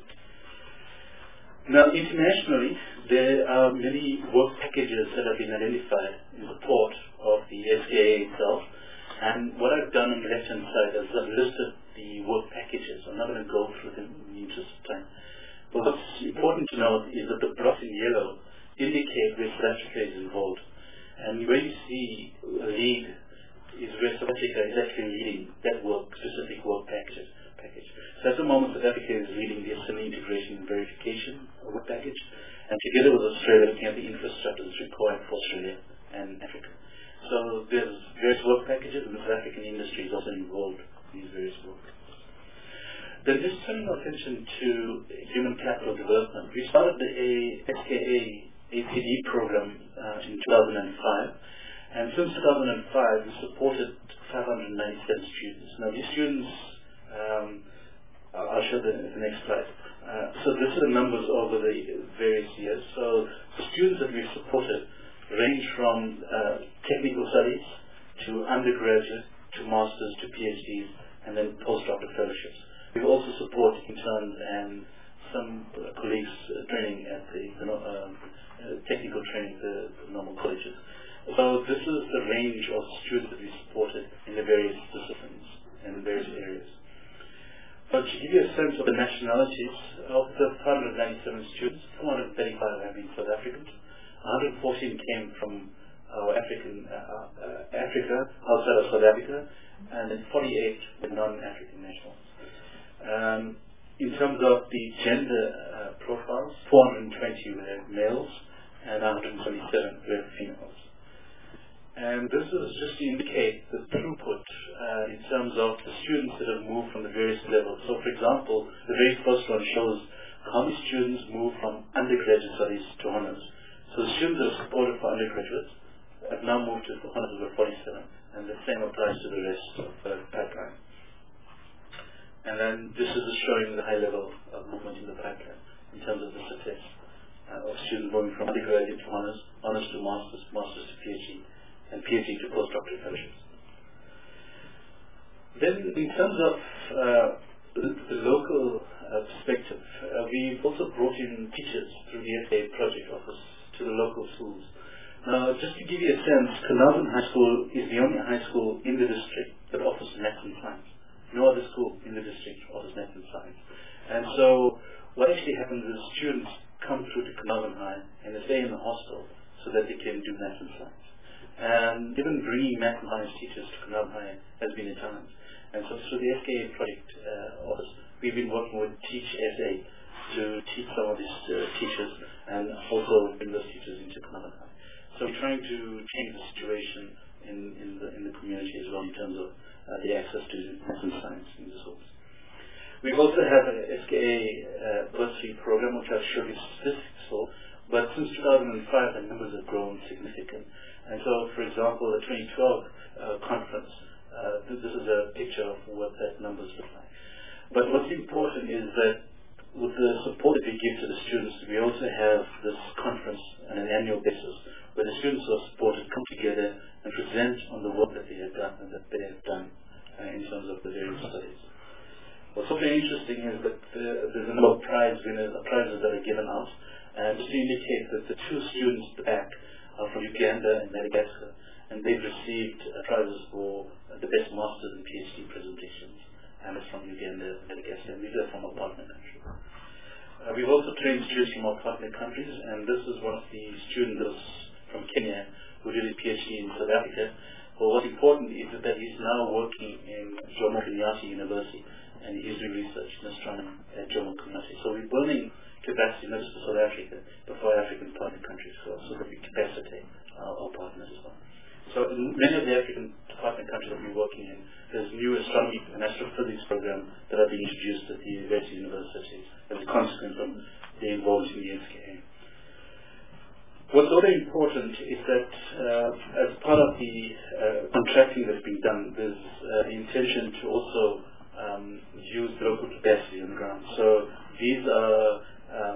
Now, internationally, there are many work packages that have been identified in support of the SKA itself. And what I've done on the left-hand side is I've listed the work packages. I'm not going to go through them in the interest of time. But what's important to note is that the dots in yellow indicate where South Africa is involved. And where you see a lead is where South Africa is actually leading that specific work package. So at the moment, South Africa is leading the SME integration and verification work package. And together with Australia, looking at the infrastructure that's required for Australia and Africa. So there's various work packages, and the South African industry is also involved in these various work. Then just turning our attention to human capital development. We started the SKA ACD program in 2005, and since 2005 we supported 597 students. Now these students, I'll show the next slide. So this are the numbers over the various years. So the students that we've supported range from technical studies to undergraduate, to masters, to PhDs, and then postdoctoral fellowships. We also support interns and some colleagues training at the technical training, the normal colleges. So this is the range of students that we supported in the various disciplines and various areas. But to give you a sense of the nationalities, of the 597 students, 435 have been South Africans. 114 came from Africa, outside of South Africa, and then 48 were non-African nationals. In terms of the gender profiles, 420 were males and 127 were females. And this is just to indicate the throughput in terms of the students that have moved from the various levels. So, for example, the very first one shows how many students move from undergraduate studies to honors. So the students that are supported for undergraduates have now moved to honors over 47, and the same applies to the rest of the pipeline. And then this is showing the high level of movement in the pipeline in terms of the success of students moving from undergraduate to honors, honors to masters, masters to PhD, and PhD to postdoctoral fellowships. Then in terms of the local perspective, we've also brought in teachers through the SKA project office to the local schools. Now, just to give you a sense, Carnarvon High School is the only high school in the district that offers maths and science. No other school in the district offers maths and science. And so, what actually happens is students come through to Carnarvon High and they stay in the hostel so that they can do maths and science. And even bringing maths and science teachers to Carnarvon High has been a challenge. And so through the SKA project office, we've been working with Teach SA to teach some of these teachers and also bring those teachers into Carnarvon High. So we're trying to change the situation in the community as well in terms of the access to maths and science in the schools. We also have an SKA bursary program, which I've showed you statistics for, but since 2005 the numbers have grown significant. And so, for example, the 2012 conference, this is a picture of what that numbers look like. But what's important is that with the support that we give to the students, we also have this conference on an annual basis where the students who are supported come together and present on the work that they have done and that they have done in terms of the various studies. What's also interesting is that there's a number of prizes that are given out, and just to indicate that the two students at the back are from Uganda and Madagascar, and they've received prizes for the best master's and PhD presentations, and it's from Uganda and Madagascar, and these are from our partner countries. We've also trained students from our partner countries, and this is one of the students from Kenya who did a PhD in South Africa. But what's important is that he's now working in Jomo Kenyatta University, and he's doing research in astronomy at Jomo Kenyatta. So we're building capacity not just for South Africa, but for African partner countries so that we capacitate our partners as well. So in many of the African partner countries that we're working in, there's new astronomy and astrophysics programs that are being introduced at the universities as a consequence of the involvement in the SKA. What's also important is that as part of the contracting that's being done, there's the intention to also use the local capacity on the ground. So these are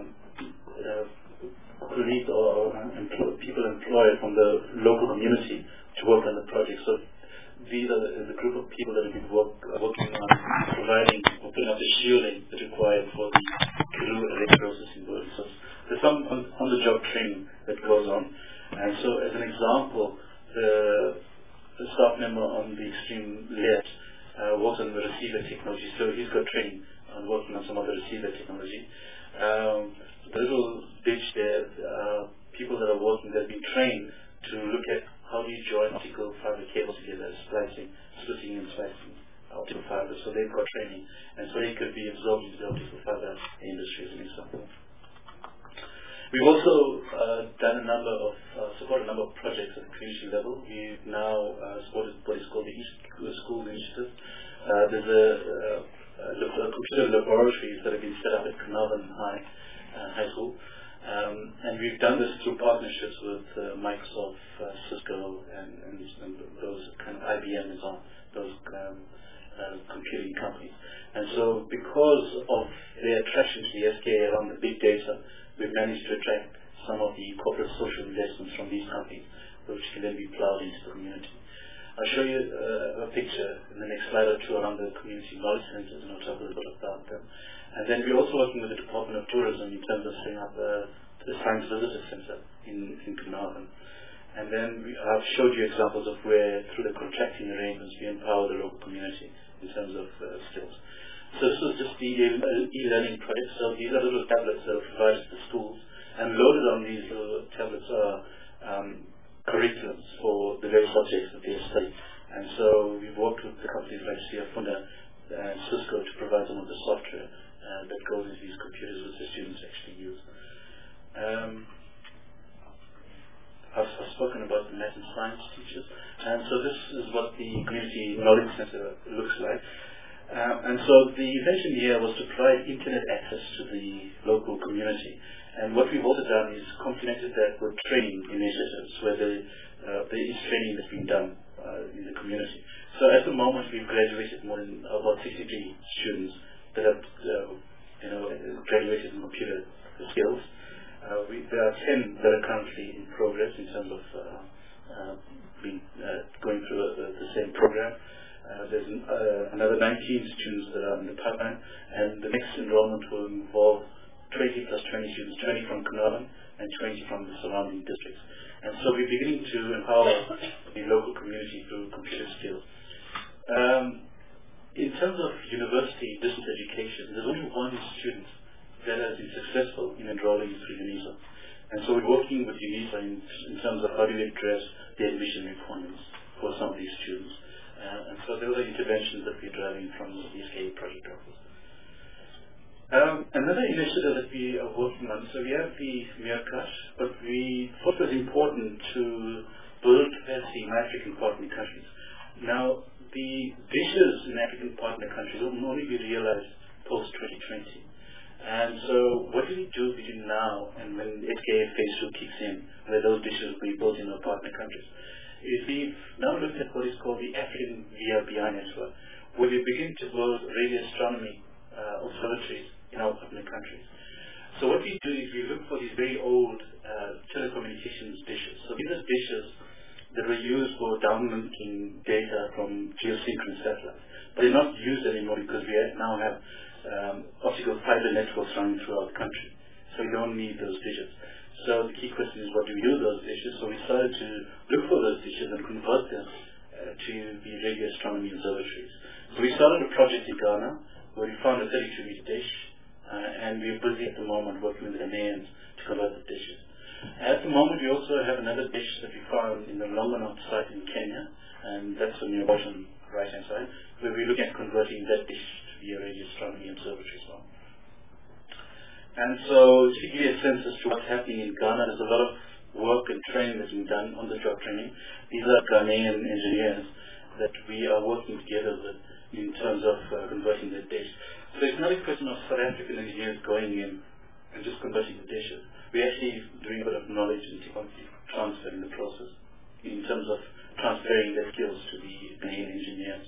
colleagues or people employed from the local community to work on the project. So these are the group of people that have been working on providing, opening up the shielding that's required for the Karoo electroprocessing building. So there's some on-the-job training that goes on. And so as an example, the staff member on the extreme left works on the receiver technology. So he's got training on working on some of the receiver technology. The little ditch there, people that are working that have been trained to look at how do you join optical fiber cables together, splitting and splicing optical fibers. So they've got training, and so they could be absorbed into the optical fiber industry as an example. We've also supported a number of projects at the community level. We've now supported what is called the School Initiative. There's a computer laboratories that have been set up at Carnarvon High School. And we've done this through partnerships with Microsoft, Cisco, and those kind of IBM and all those computing companies. And so because of their attraction to the SKA around the big data, we've managed to attract some of the corporate social investments from these companies, which can then be plowed into the community. I'll show you a picture in the next slide or two around the community knowledge centers, and I'll talk a little bit about them. And then we're also working with the Department of Tourism in terms of setting up the Science Visitor Center in Carnarvon. And then I've showed you examples of where, through the contracting arrangements, we empower the local community in terms of skills. So this is just the e-learning project. So these are little tablets that are provided to the schools, and loaded on these little tablets are curriculums for the various subjects that they study. And so we've worked with the companies like Siafunda and Cisco to provide some of the software that goes into these computers which the students actually use. I've spoken about the math and science teachers, and so this is what the Community Knowledge Center looks like. And so the intention here was to provide internet access to the local community. And what we've also done is complemented that with training initiatives where there is training that's being done in the community. So at the moment we've graduated more than about 63 students that have graduated in computer skills. There are 10 that are currently in progress in terms of going through the same program. There's another 19 students that are in the pipeline, and the next enrollment will involve 20 plus 20 students, 20 from Carnarvon, and 20 from the surrounding districts. And so we're beginning to empower the local community through computer skills. In terms of university distance education, there's only one student that has been successful in enrolling through UNISA. And so we're working with UNISA in terms of how do we address the admission requirements for some of these students. And so those are interventions that we're driving from the SKA project office. Another initiative that we are working on, so we have the Meerkat, but we thought it was important to build capacity in African partner countries. Now, the dishes in African partner countries will only be realized post-2020. And so what do we do between now and when SKA Phase 2 kicks in, where those dishes will be built in our partner countries? Is we've now looked at what is called the African VRBI network, where we begin to build radio astronomy observatories in our partner countries. So what we do is we look for these very old telecommunications dishes. So these are dishes that were used for downlinking data from geosynchronous satellites. But they're not used anymore because we now have optical fiber networks running throughout the country. So we don't need those dishes. So the key question is, what do we do with those dishes? So we started to look for those dishes and convert them to the radio astronomy observatories. So we started a project in Ghana where we found a 32-meter dish, and we're busy at the moment working with the Ghanaians to convert the dishes. At the moment, we also have another dish that we found in the Longonot site in Kenya, and that's on your bottom right-hand side, where we're looking at converting that dish to be a radio astronomy observatory as well. And so, to give you a sense as to what's happening in Ghana, there's a lot of work and training that's been done, on-the-job training. These are Ghanaian engineers that we are working together with in terms of converting the dish. So it's not a question of South African engineers going in and just converting the dishes. We're actually doing a bit of knowledge and technology transfer in the process in terms of transferring their skills to the Ghanaian engineers.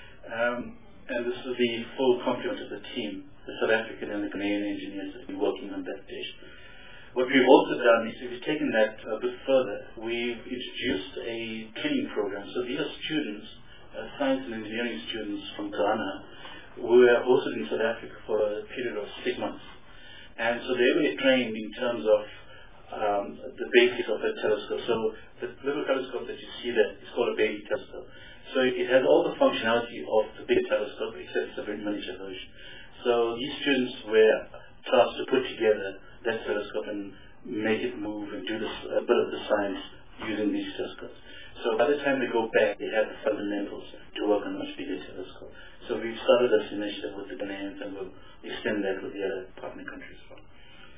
And this is the full complement of the team, the South African and the Ghanaian engineers that have been working on that dish. What we've also done is we've taken that a bit further. We've introduced a training program. So these are students, science and engineering students from Ghana, who were hosted in South Africa for a period of 6 months. And so they were trained in terms of the basics of a telescope. So the little telescope that you see there is called a baby telescope. So it has all the functionality of the big telescope, except it's a very miniature version. So these students were tasked to put together that telescope and make it move and do a bit of the science using these telescopes. So by the time they go back, they have the fundamentals to work on a much bigger telescope. So we've started this initiative with the Ghanaians, and we'll extend that with the other partner countries as well.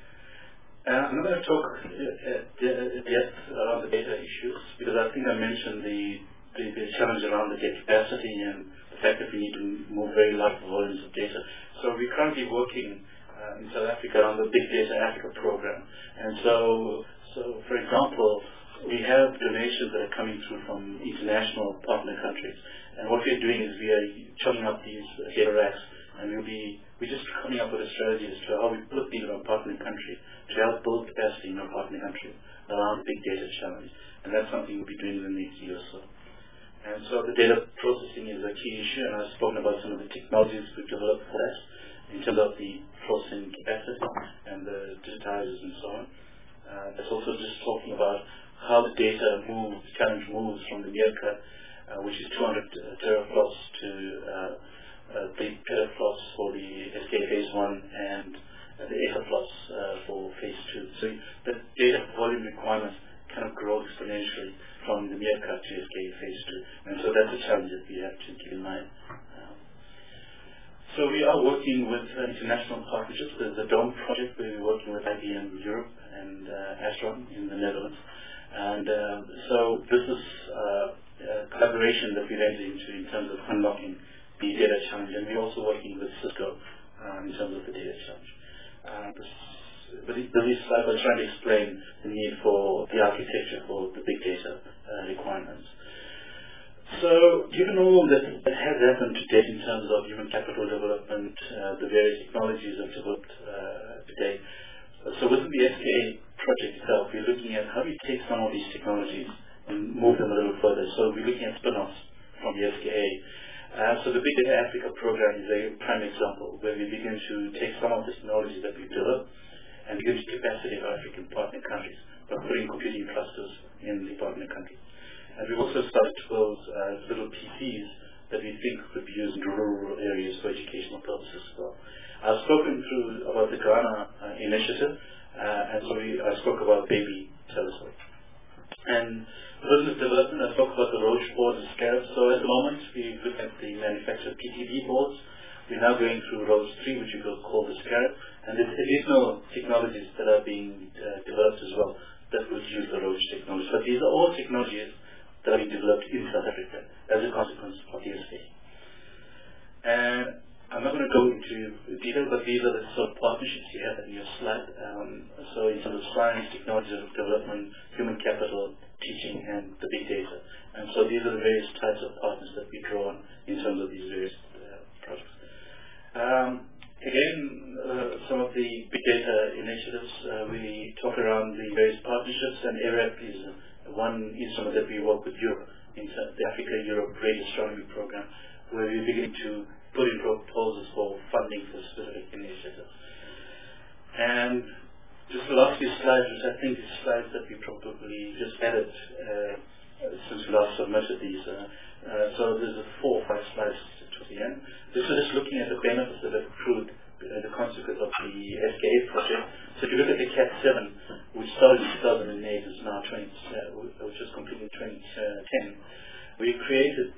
I'm not going to talk yet around the data issues, because I think I mentioned the challenge around the data capacity and the fact that we need to move very large volumes of data. So we're currently working in South Africa on the Big Data Africa program. And so for example, we have donations that are coming through from international partner countries. And what we're doing is we are churning up these data racks, and we're just coming up with a strategy as to how we put these in our partner country to help build capacity in our partner country around big data challenge. And that's something we'll be doing in the next year or so. And so the data processing is a key issue, and I've spoken about some of the technologies we've developed for that in terms of the processing capacity and the digitizers and so on. That's also just talking about how the data moves, the challenge moves from the Meerkat, which is 200 teraflops to 3 petaflops for the SKA Phase 1 and the exaflops for Phase 2. So the data volume requirements kind of grow exponentially from the Meerkat to SKA Phase 2. And so that's a challenge that we have to keep in mind. So we are working with international partnerships. There's the DOME project where we're working with IBM Europe and Astron in the Netherlands. And so this is collaboration that we've entered into in terms of unlocking the data challenge. And we're also working with Cisco in terms of the data challenge. But this slide was trying to explain the need for the architecture for the big data requirements. So given all that has happened to date in terms of human capital development, the various technologies that have developed to date, so within the SKA project itself, we're looking at how we take some of these technologies and move them a little further. So we're looking at spin-offs from the SKA. So the Big Data Africa program is a prime example where we begin to take some of the technologies that we've developed and building capacity of African partner countries by putting computing clusters in the partner countries. And we've also started to build little PCs that we think could be used in rural areas for educational purposes as well. I've spoken about the Ghana initiative, and so I spoke about baby telescope. And business development, I spoke about the roach boards and scarabs. So at the moment, we look at the manufactured PCB boards. We're now going through Roach 3, which we will call the scarab, and there's additional technologies that are being developed as well that would use the Roach technology. But these are all technologies that are being developed in South Africa as a consequence of the SKA. And I'm not going to go into detail, but these are the sort of partnerships you have in your slide. So in terms of science, technology development, human capital, teaching, and the big data. And so these are the various types of partners that we draw on in terms of these various projects. Again, some of the big data initiatives, we talk around the various partnerships, and AREP is one instrument that we work with Europe, in the Africa-Europe Great Astronomy Program, where we're beginning to put in proposals for funding for specific initiatives. And just the last few slides, which I think is slides that we probably just added since we last submitted these. So there's 4 or 5 slides to the end. This is just looking at the benefits that have accrued as a consequence of the SKA project. So if you look at the CAT7, which started in 2008, is now which was completed in 2010. We created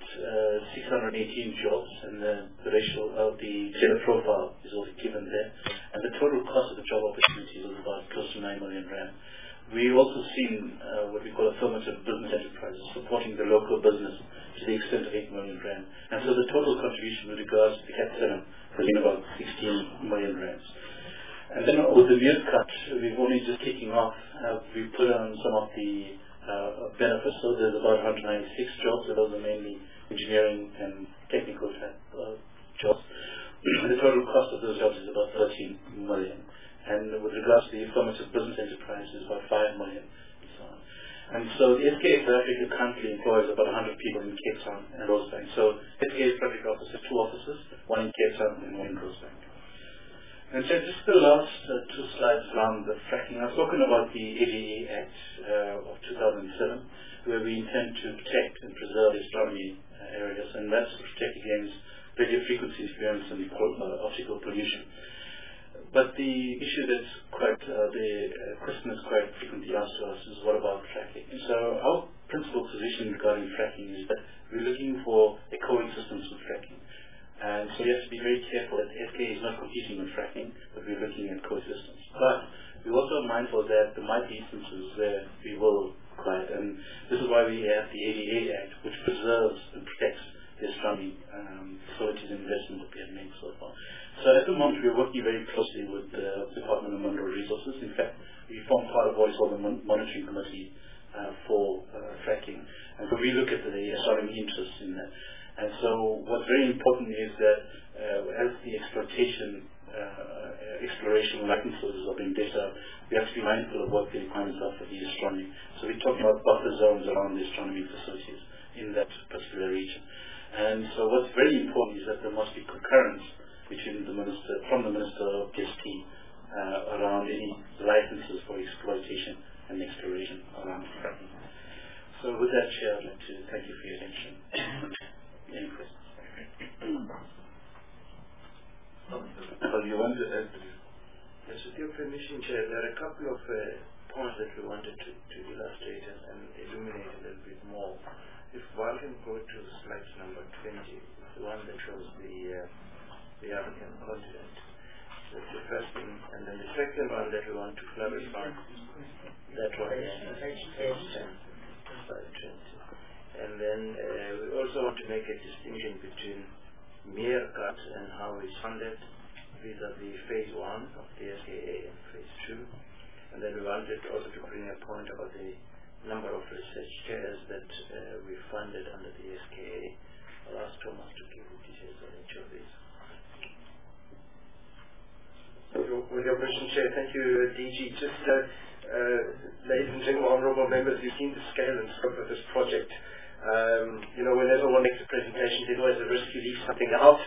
618 jobs, and the ratio of the gender profile is also given there. And the total cost of the job opportunity was about close to 9 million rand. We also seen what we call affirmative business enterprises, supporting the local business to the extent of 8 million rand. And so the total contribution with regards to the CAT7 has been about 16 million rands. And then with the Meerkat, we've only just kicking off. We put on some of the benefits. So there's about 196 jobs. So those are mainly engineering and technical type jobs. The total cost of those jobs is about 13 million. And with regards to the affirmative business enterprise, is about 5 million and so on. And so the SKA South Africa currently employs about 100 people in Cape Town and Rosebank. So SKA South Africa office has 2 offices, one in Cape Town and one in Rosebank. And so just the last 2 slides around the fracking. I've spoken about the ADA Act of 2007, where we intend to protect and preserve astronomy areas, and that's to protect against radio frequency interference and optical pollution. But the issue that's the question that's quite frequently asked to us is, what about fracking? And so our principal position regarding fracking is that we're looking for a coexistence with fracking. And so we have to be very careful that SKA is not competing with fracking, but we're looking at coexistence. But we're also mindful that there might be instances where we will collide, and this is why we have the ADA Act, which preserves and protects the astronomy facilities and investment that we have made so far. So at the moment, we're working very closely with the Department of Mineral Resources. In fact, we form part of what is called the Monitoring Committee for fracking. And so we look at the astronomy interests in that. And so what's very important is that as the exploration licenses are being set up, we have to be mindful of what the requirements are for the astronomy. So we're talking about buffer zones around the astronomy facilities in that particular region. And so what's very important is that there must be concurrence between the Minister of PST around any licenses for exploitation and exploration around fracking. So with that, Chair, I'd like to thank you for your attention. Any questions?
You want to add?
Yes, with your permission, Chair, there are a couple of points that we wanted to illustrate and illuminate a little bit more. If one can go to slide number 20, the one that shows the African continent. That's the first thing. And then the second one that we want to clarify, that one is slide 20. And then we also want to make a distinction between Meerkat and how it's funded vis-a-vis phase 1 of the SKA and phase 2. And then we wanted also to bring a point about the number of research chairs that we funded under the SKA. I'll ask Thomas to give the details on each of these.
With your permission, Chair, thank you, DG. Just, ladies and gentlemen, honourable members, you've seen the scale and scope of this project. Whenever one makes a presentation, there's always a risk you leave something out.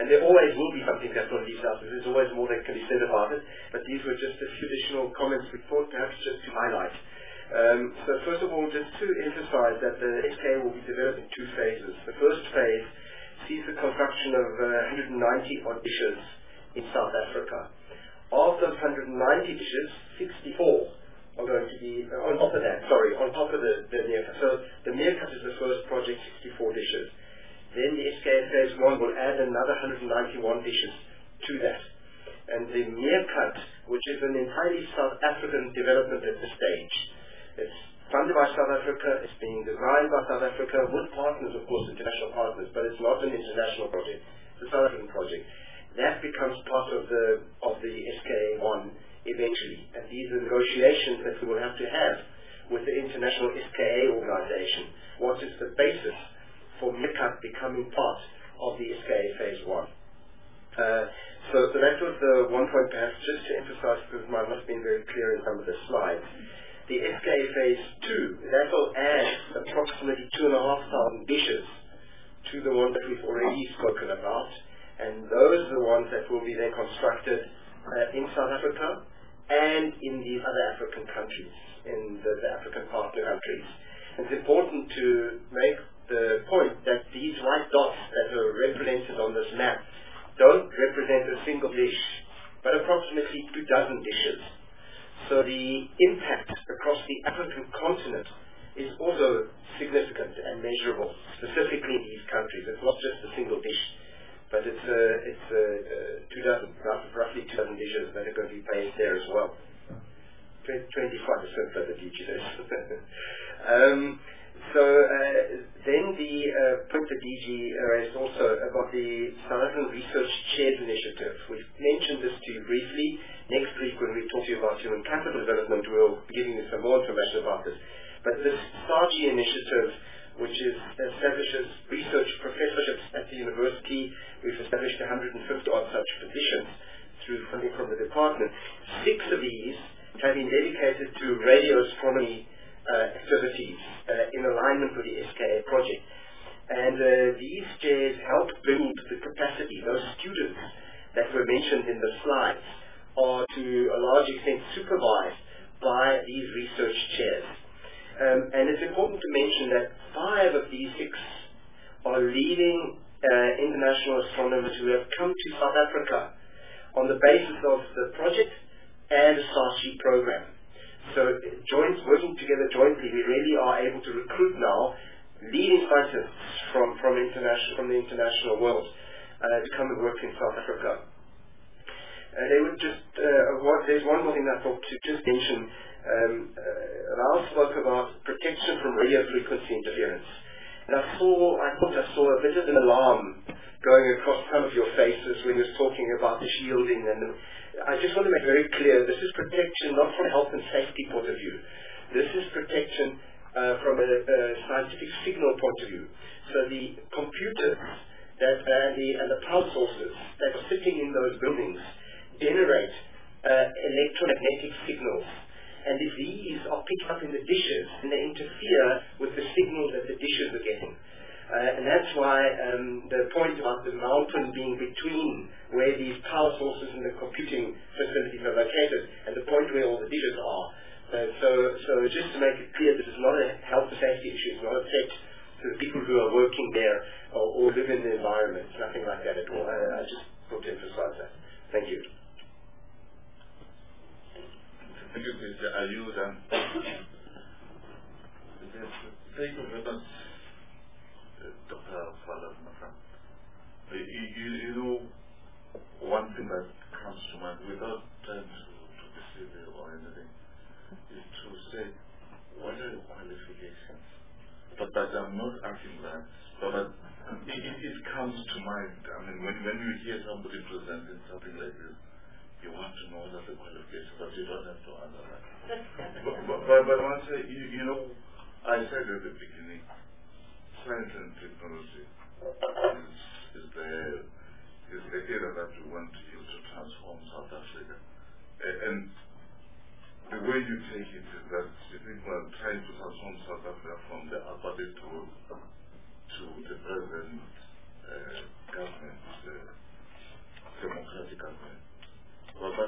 And there always will be something that's going to leave out. There's always more that can be said about it. But these were just a few additional comments we thought perhaps just to highlight. So first of all, just to emphasize that the SKA will be developed in two phases. The first phase sees the construction of 190 odd dishes in South Africa. Of those 190 dishes, 64 are going to be on top of the Meerkat. So the Meerkat is the first project, 64 dishes. Then the SKA phase 1 will add another 191 dishes to that. And the Meerkat, which is an entirely South African development at this stage, it's funded by South Africa, it's being designed by South Africa with partners, of course, international partners, but it's not an international project, it's a South African project. That becomes part of the SKA1 eventually. And these are negotiations that we will have to have with the international SKA organization. What is the basis for Meerkat becoming part of the SKA phase 1? So that was the one point perhaps just to emphasize, because it might not have been very clear in some of the slides. The SKA phase 2, that will add approximately 2,500 dishes to the one that we've already spoken about, and those are the ones that will be then constructed in South Africa and in these other African countries, in the African partner countries. It's important to make the point that these white dots that are represented on this map don't represent a single dish, but approximately 24 dishes. So the impact across the African continent is also significant and measurable, specifically in these countries. It's not just a single dish, but it's 24, roughly 2 dozen dishes that are going to be based there as well. 25% of the DG says. Then the point the DG raised also about the South African Research Chairs Initiative. We've mentioned this to you briefly. Next week when we talk to you about human capital development, we'll be giving you some more information about this. But this SARCHI initiative, which establishes research professorships at the university, we've established 150 odd such positions through funding from the department. 6 of these have been dedicated to radio astronomy activities in alignment with the SKA project. And these chairs help build the capacity. Those students that were mentioned in the slides are to a large extent supervised by these research chairs. And it's important to mention that 5 of these 6 are leading international astronomers who have come to South Africa on the basis of the project and the SARCHI program. So working together jointly, we really are able to recruit now leading scientists from the international world to come and work in South Africa. They would just there's one more thing I thought to just mention. Lal spoke about protection from radio frequency interference, and I thought I saw a bit of an alarm going across some of your faces when he was talking about the shielding. And I just want to make very clear, this is protection not from a health and safety point of view. This is protection from a scientific signal point of view. So the computers and the power sources that are sitting in those buildings generate electromagnetic signals. And if these are picked up in the dishes, and they interfere with the signals that the dishes are getting. And that's why the point about the mountain being between where these power sources and the computing facilities are located and the point where all the dishes are. So just to make it clear, this is not a health and safety issue. It's not a threat to the people who are working there or live in the environment. It's nothing like that at all. I just want to emphasize that. Thank you.
Thank you, Mr. Ayud. Thank you very much, Dr. Falas, my friend. You know, one thing that comes to mind, without trying to deceive you or anything, is to say, what are your qualifications? But I'm not asking that. But it comes to mind. I mean, when you hear somebody presenting something like this, you want to know that the qualifications, but you don't have to answer that. But once you know, I said at the beginning, science and technology is the area that we want to use to transform South Africa. And the way you take it is that you think we're trying to transform South Africa from the apartheid to the present government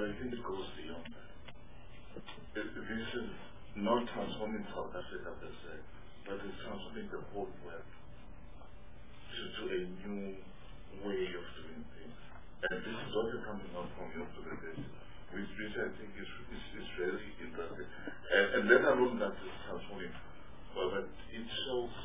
But I think it goes beyond that. This is not transforming South Africa per se, but it's transforming the whole world to a new way of doing things. And this is also coming out from your presentation, which I think is very interesting. And let alone that is transforming, but it shows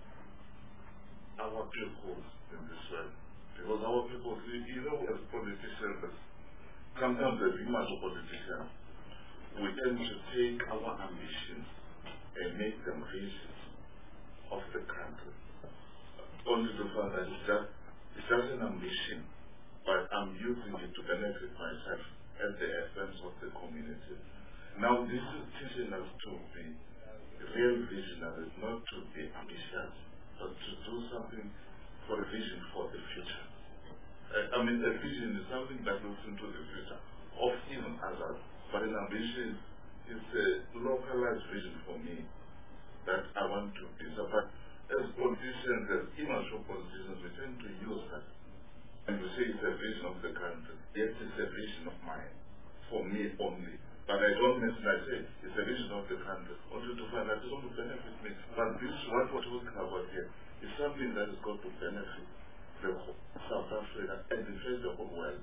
our people in this world. Because our people, as politicians, sometimes as image of politicians, we tend to take our ambitions and make them visions of the country. Only to find that it's just an ambition, but I'm using it to benefit myself at the expense of the community. Now this is teaching us to be real visionaries, not to be ambitious, but to do something for a vision for the future. A vision is something that looks into the future of even others, but an ambition is a localized vision for me that I want to be. So, but as politicians, as immature politicians, we tend to use that. And we say it's a vision of the country. Yes, it's a vision of mine, for me only. But I don't necessarily say it's a vision of the country, only to find that it's going to benefit me. But this, what we're talking about here, is something that is going to benefit the whole South Africa and in fact the whole world.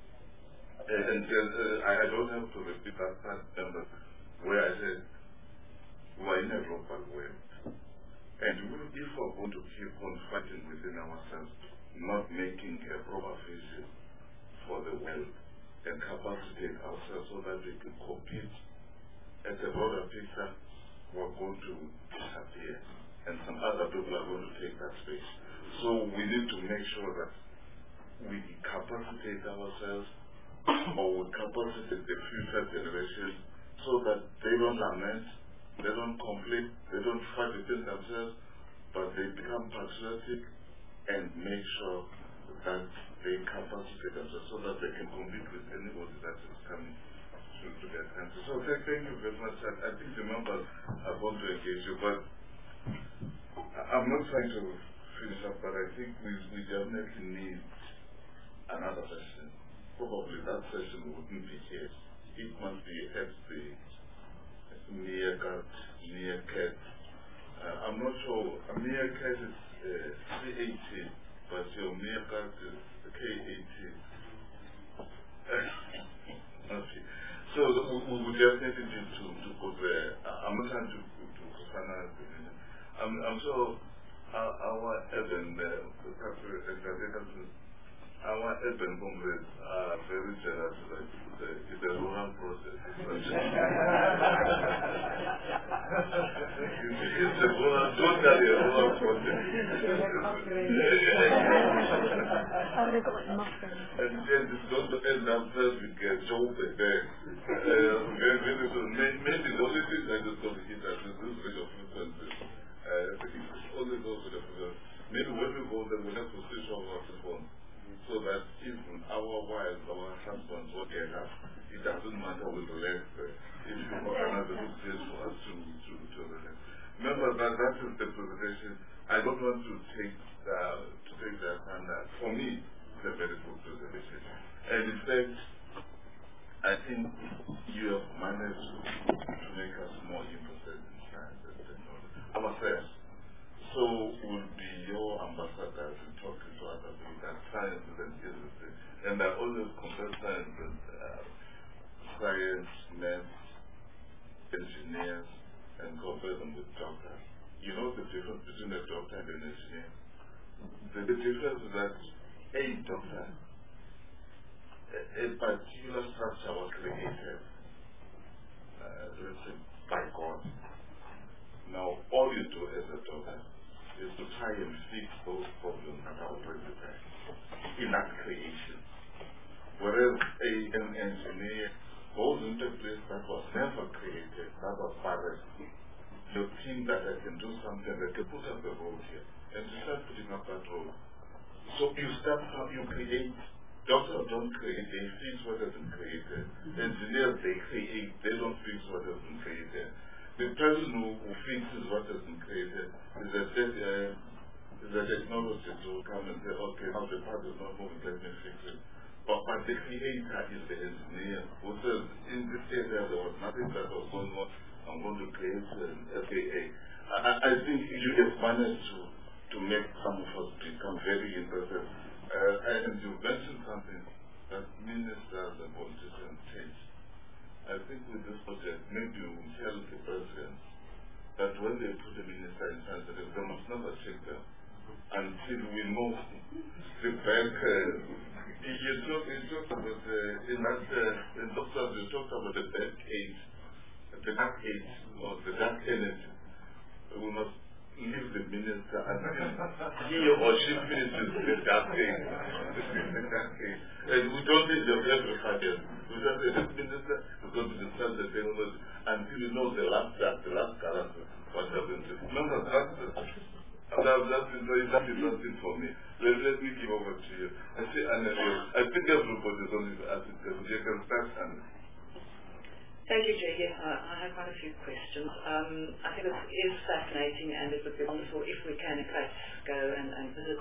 And I don't have to repeat that part, but where I said we're in a global world. And if we're going to keep on fighting within ourselves, not making a proper vision for the world and capacitate ourselves so that we can compete at a broader picture, we're going to disappear. And some other people are going to take that space. So we need to make sure that we capacitate ourselves or we capacitate the future generations so that they don't lament, they don't conflict, they don't fight within themselves, but they become patriotic and make sure that they capacitate themselves so that they can compete with anybody that is coming to their country. So thank you very much. I think the members are going to engage you, but I'm not trying to finish up, but I think we definitely need another session. Probably that session wouldn't be here. It must be at the Meerkat. I'm not sure. Meerkat is 380, but your Meerkat is K80. Okay. So we would definitely need to go there. I'm not trying to finalize the vision. I'm sure our urban comrades are very jealous that it's a rural process. It's a rural, totally a rural process. And then it's going to end up first with a job and then maybe the only thing that is going to hit us is this rate of frequency. Only those with the frequency. Maybe when we go there, we'll have to switch off our phone. So that even our wives, our husbands, whatever, it doesn't matter with the length. If you organize a good place for us to relax. Remember that is the presentation. I don't want to take that and that. For me, it's a very good presentation. And in fact, I think you have managed to make us more interested in science and technology. Ourselves. So we'll be your ambassadors and talking to other people that science is an industry. And I always compare science and science, maths, engineers, and compare them with doctors. You know the difference between a doctor and an engineer? The difference is that a doctor, a particular structure was created, let's say, by God. Now, all you do as a doctor is to try and fix those problems that are already there in that creation. Whereas an engineer goes into a place that was never created, that was barren. You think that I can do something, that can put up a road here, and you start putting up that road. So you start how you create. Doctors don't create, they fix what has been created. Engineers, they create, they don't fix what has been created. The person who fixes what has been created is the technology to come and say, okay, now the part is not moving, let me fix it. But the creator is the engineer who says, in this area there was nothing that was going on. I'm going to create an FAA. I think you have managed to make some of us become very interested. And you mentioned something that ministers and politicians change. I think with this project, maybe we will tell the president that when they put a minister in charge, they must never check them until we know the bank. You talked about in doctors, you talked about the dark age, or the dark energy. We must leave the minister and he or she finishes the dark age. And we don't need them every 5 years. We just say this minister is going to discuss the technology until you know the last current, what happens. Remember that's it for me. Let me give over to you. I think everybody is on this asset table. You can start, Anna.
Thank you, Jay. I have quite a few questions. I think it is fascinating, and it would be wonderful if we can, in fact, go and visit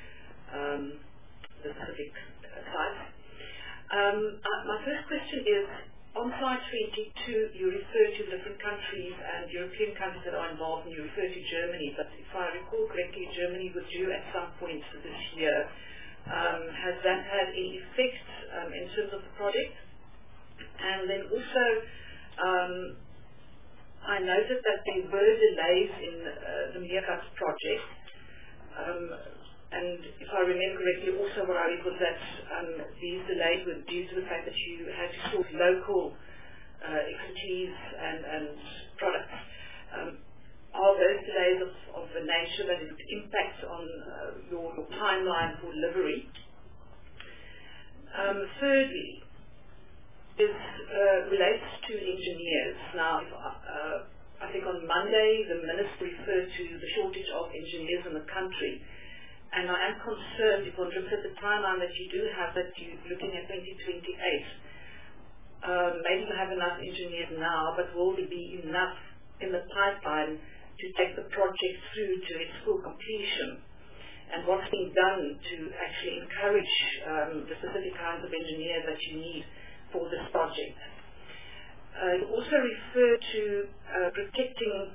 the specific sites. My first question is, on slide 22, you refer to different countries and European countries that are involved, and you refer to Germany. But if I recall correctly, Germany withdrew at some point this year. Has that had any effect in terms of the project? And then also, I noted that there were delays in the Meerkat project. And if I remember correctly, also what I read was that these delays were due to the fact that you had to source local expertise and products. Are those delays of the nature that it impacts on your timeline for delivery? Thirdly, this relates to engineers. Now, I think on Monday the minister referred to the shortage of engineers in the country. And I am concerned if one looks at the timeline that you do have, that you're looking at 2028. Maybe you have enough engineers now, but will there be enough in the pipeline to take the project through to its full completion? And what's being done to actually encourage the specific kinds of engineers that you need for this project? You also refer to protecting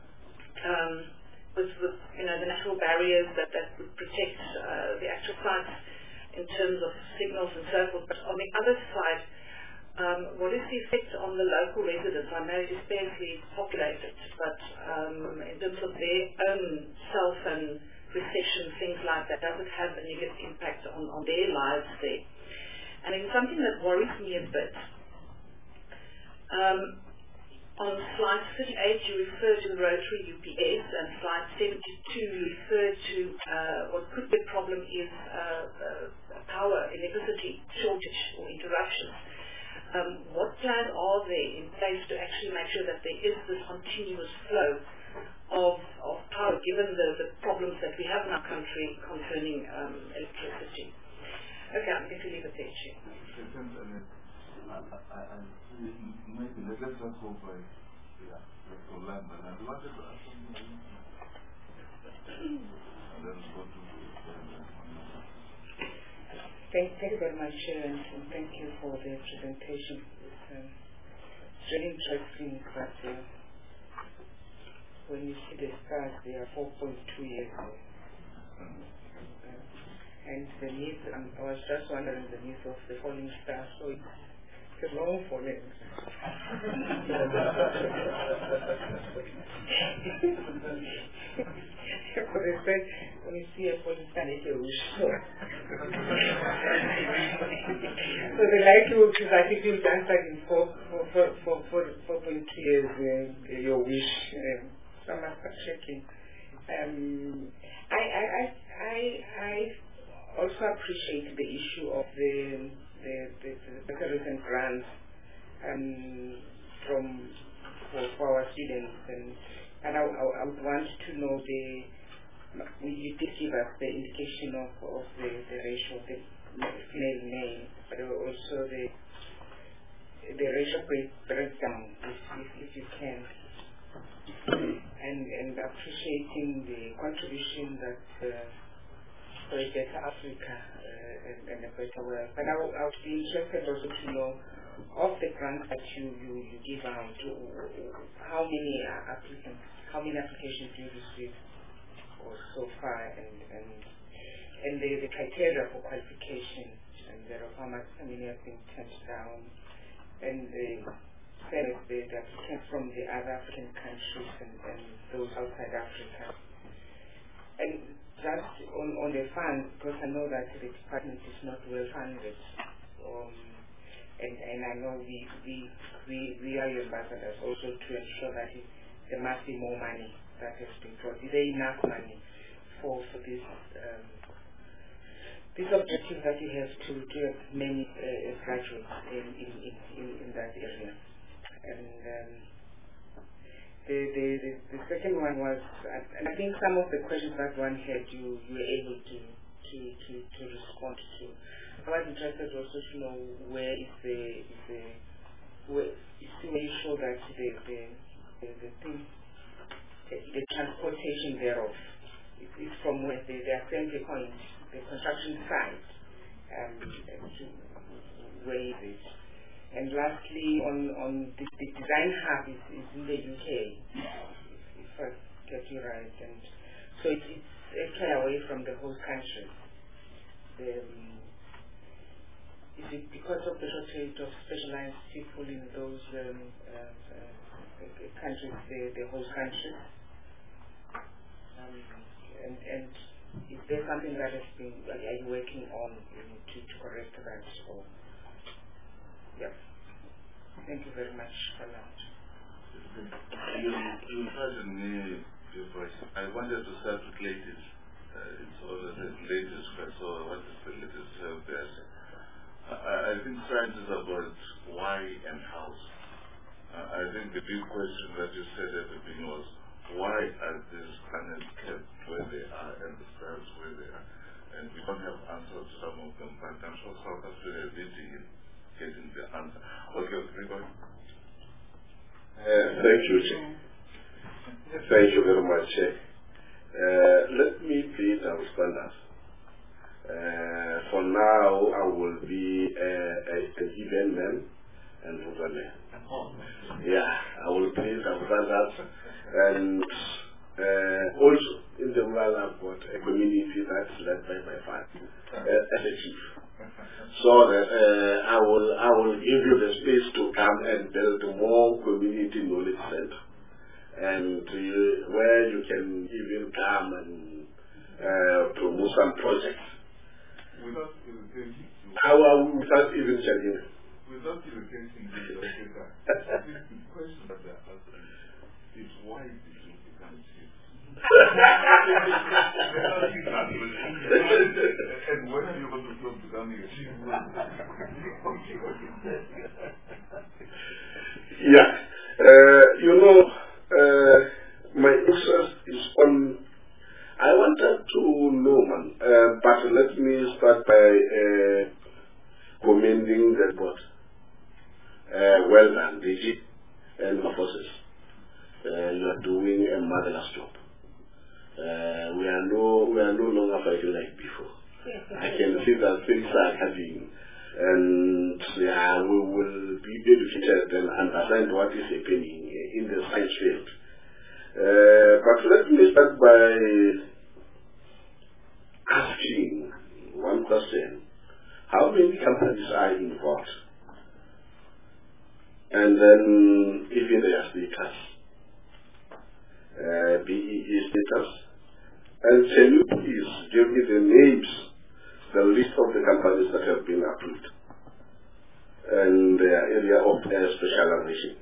with the natural barriers that would protect the actual sites in terms of signals and so forth. But on the other side, what is the effect on the local residents? I know it is sparsely populated, but in terms of their own cell phone reception, things like that, does it have a negative impact on their lives there? And it's something that worries me a bit. On slide 38, you refer to the rotary UPS, and slide 72, you refer to what could be a problem is power, electricity shortage or interruptions. What plans are there in place to actually make sure that there is this continuous flow of power, given the problems that we have in our country concerning electricity? Okay, I'm going to leave it there, Chair.
Maybe let's just go by to London. I wanted to ask something and then go to
Thank you very much, Chair, and thank you for the presentation. It's really interesting that when you see the stars, they are 4.2 years old. And the needs, I was just wondering the needs of the falling stars, so it's long for them. They said, when you see a falling star, it's a wish. So the likelihood is that if you've answered in 4.2 years, your wish. So I must start checking. I also appreciate the issue of the recent grants for our students, and I would want to know you did give us the indication of the ratio of the female male, but also the ratio breakdown, if you can, and appreciating the contribution that for a better Africa and a better world. But I would be interested also to know, of the grants that you give out, how many applicants, how many applications do you receive so far, and the criteria for qualification, and thereof how many have been turned down, and the applicants from the other African countries and those outside Africa. And just on the funds, because I know that the department is not well funded, and I know we are your ambassadors also to ensure that there must be more money that has been brought. Is there enough money for this objective that you have to have many graduates in that area? And the second one was, I think some of the questions that one had you were able to respond to. I was interested also to know where is where you show that the transportation thereof is from where the assembly point, the construction site, to where is it? And lastly, on the design hub is in the UK, if I get you right, and so it's actually away from the whole country. Is it because of the shortage of specialized people in those countries, the whole country? And is there something that has been, are you working on to correct that? Or, yeah. Thank you very much for that.
You pardon me, your voice. I wanted to start with ladies. It's always the latest, so what is the latest there? I think science is about why and how. I think the big question that you said at the beginning was, why are these planets kept where they are and the stars where they are? And we don't have answers to some of them, but I'm sure South Africa is leading in getting the answer. Okay, Grigor.
Thank you, Chair. Thank you very much, Chair. Let me please understand us. For now, I will be an event man and woman. Yeah, I will please understand us. And also, in the world, I've got a community that's led by my father as a chief. So that I will give you the space to come and build more community knowledge center, and where you can even come and promote some projects.
Without irritating you.
Without even checking.
Without irritating you, the question that they're asking is, why did you become chief? And when are you going to stop becoming a chief?
Yeah. My interest is on. I wanted to know, but let me start by commending the board. Well done, DG and my forces. You are doing a marvelous job. We are no longer fighting like before. I can see that things are happening, and we will be educated and understand what is happening in the science field. But let me start by asking one question. How many companies are involved? And then even their status, BEE status. And can you please give me the names, the list of the companies that have been approved and their area of specialization?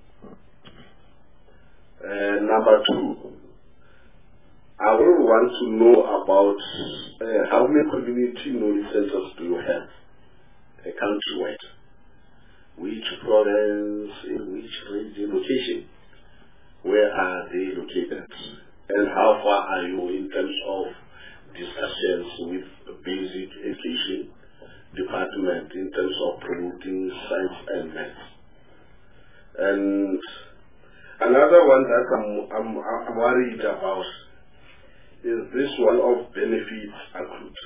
Number two, I will want to know about how many community knowledge centers do you have countrywide? Which province, in which region, location? Where are they located? And how far are you in terms of discussions with basic education department in terms of promoting science and math? And another one that I'm worried about is this one of benefits accrued.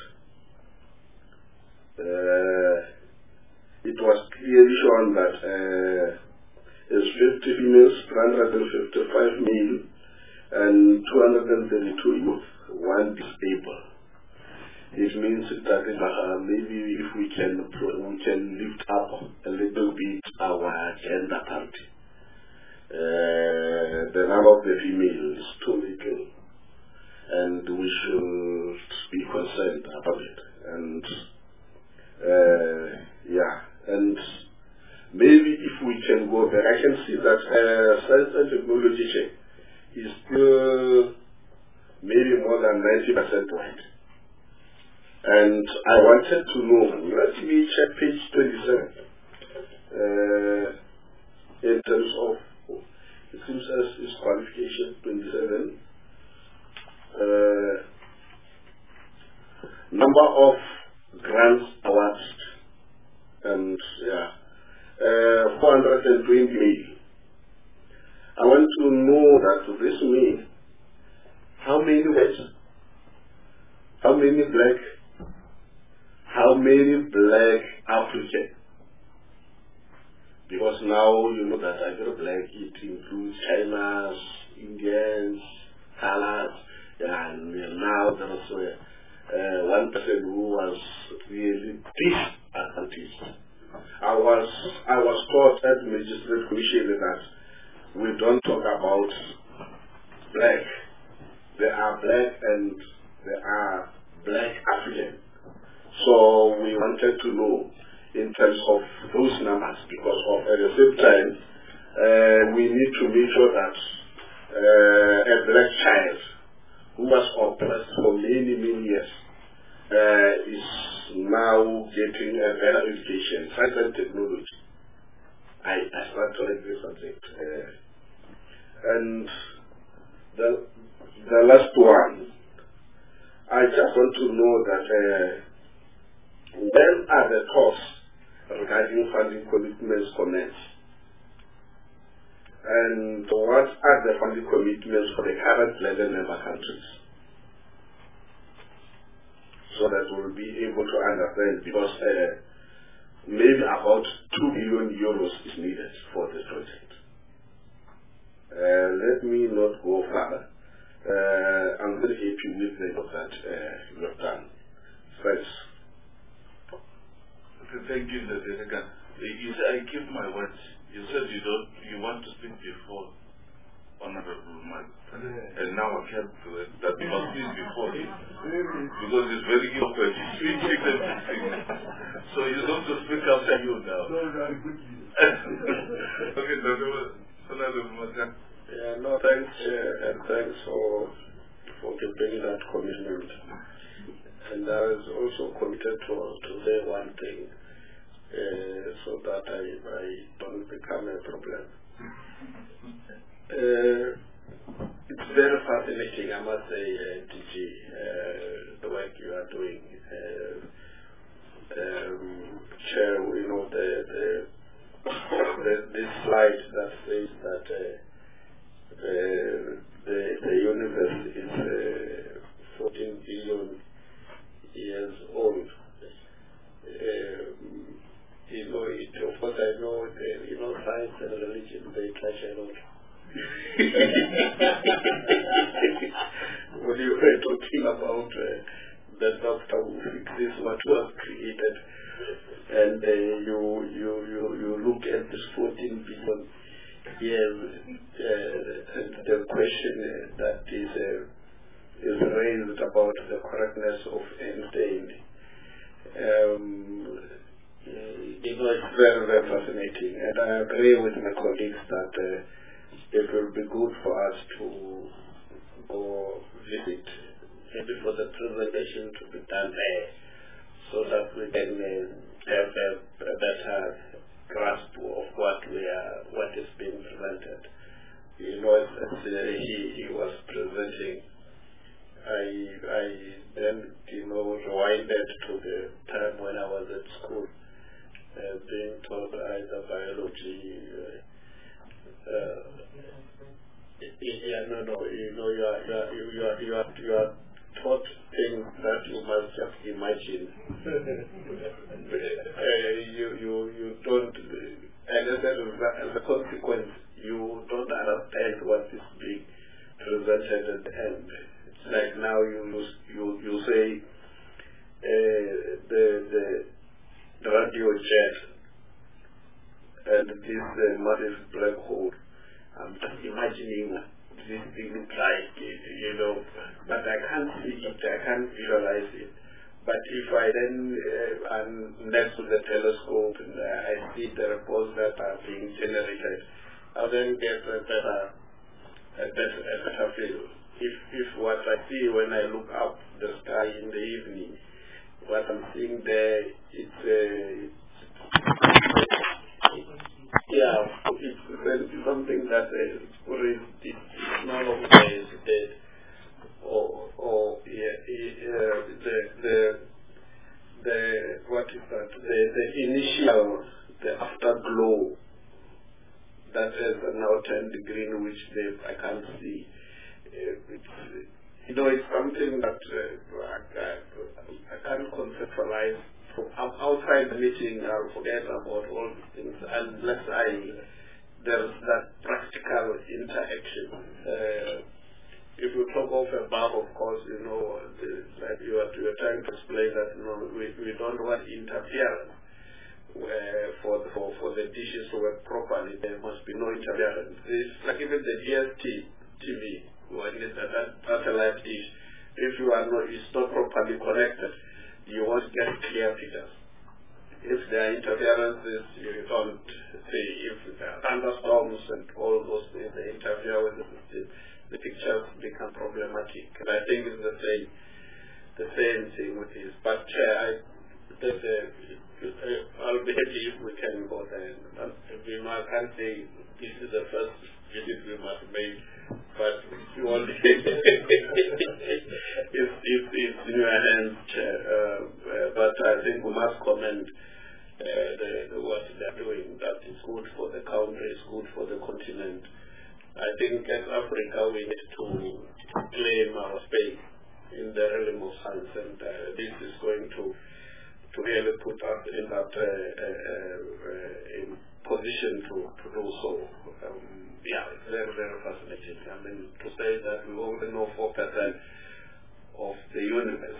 was clearly shown that there's 50 females, 355 male, and 232 youth, one disabled. It means that maybe if we can lift up a little bit our gender parity. The number of the females is too little, and we should be concerned about it. And and maybe if we can go back, I can see that science and technology is still maybe more than 90% white. And I wanted to know, let me check page 27, in terms of, it seems as is qualification 27, number of grants awarded, and 420 male. I want to know that this means how many white, how many black, how many black African? Because now you know that agro-black, it includes Chinas, Indians, colors, and now there was one person who was really disadvantaged. I was taught at the Magistrate Commission that we don't talk about black. There are black and there are black African. So we wanted to know in terms of those numbers, because at the same time we need to make sure that a black child who was oppressed for many years is now getting a better education, science and technology. I start to like this subject. And the last one, I just want to know that when are the talks regarding funding commitments commenced? And what are the funding commitments for the current 11 member countries? So that we'll be able to understand, because maybe about 2 billion euros is needed for this project. Let me not go further. I'm very happy with the work that you have done. Thanks.
Okay, thank you, Ndadeka. You said I keep my words. You said you want to speak before Honorable Mike. And now I can't do it. That must be before him. Because it's very awkward. You speak and so you have to speak after you now. Okay, Honorable Mike.
Yeah, no, thanks, and thanks for keeping that commitment. And I was also committed to say one thing, so that I don't become a problem. It's very fascinating, I must say, DG, the work you are doing. Chair, you know, this slide that says that the universe is 14 billion years old. You know, of course I know, science and religion, they clash a lot. When you were talking about the doctor who fixes what was created, and you look at this 14 billion years, and the question that is raised about the correctness of Einstein. It's very, very fascinating, and I agree with my colleagues that it will be good for us to go visit, maybe for the presentation to be done there, so that we can have a better grasp of what is being presented. You know, as he was presenting, I then, rewinded to the time when I was at school, being taught either biology, you are short thing that you must just imagine. You don't, and as a consequence, you don't understand what is being presented at the end. It's like now you say the radio jet and this massive black hole. I'm just imagining this thing look like, but I can't see it, I can't visualize it. But if I then am next to the telescope and I see the reports that are being generated, I'll then get a better feel. If what I see when I look up the sky in the evening, what I'm seeing there, it's something that it's none of is dead, the what is that? The initial, the afterglow that has now turned green, which I can't see. It's something that I can't conceptualize. From outside the meeting, I'll forget about all these things unless there's that practical interaction. If you talk of a bar, of course, like you are trying to explain that we don't want interference for the dishes to work properly. There must be no interference. It's like even the DSTV, when it's that satellite dish, if it's not properly connected, you won't get clear pictures. If there are interferences, you don't see. If there are thunderstorms and all those things, they interfere with the system, the pictures become problematic. And I think it's the same thing with this. But I'll be happy if we can go there. I can't say this is the first visit we must make, but you want it's in your hands, but I think we must commend what they're doing. That is good for the country, it's good for the continent. I think as Africa we need to claim our space in the realm of science, and this is going to really put us in that in position to do so. It's very, very fascinating. I mean, to say that we only know 4% of the universe,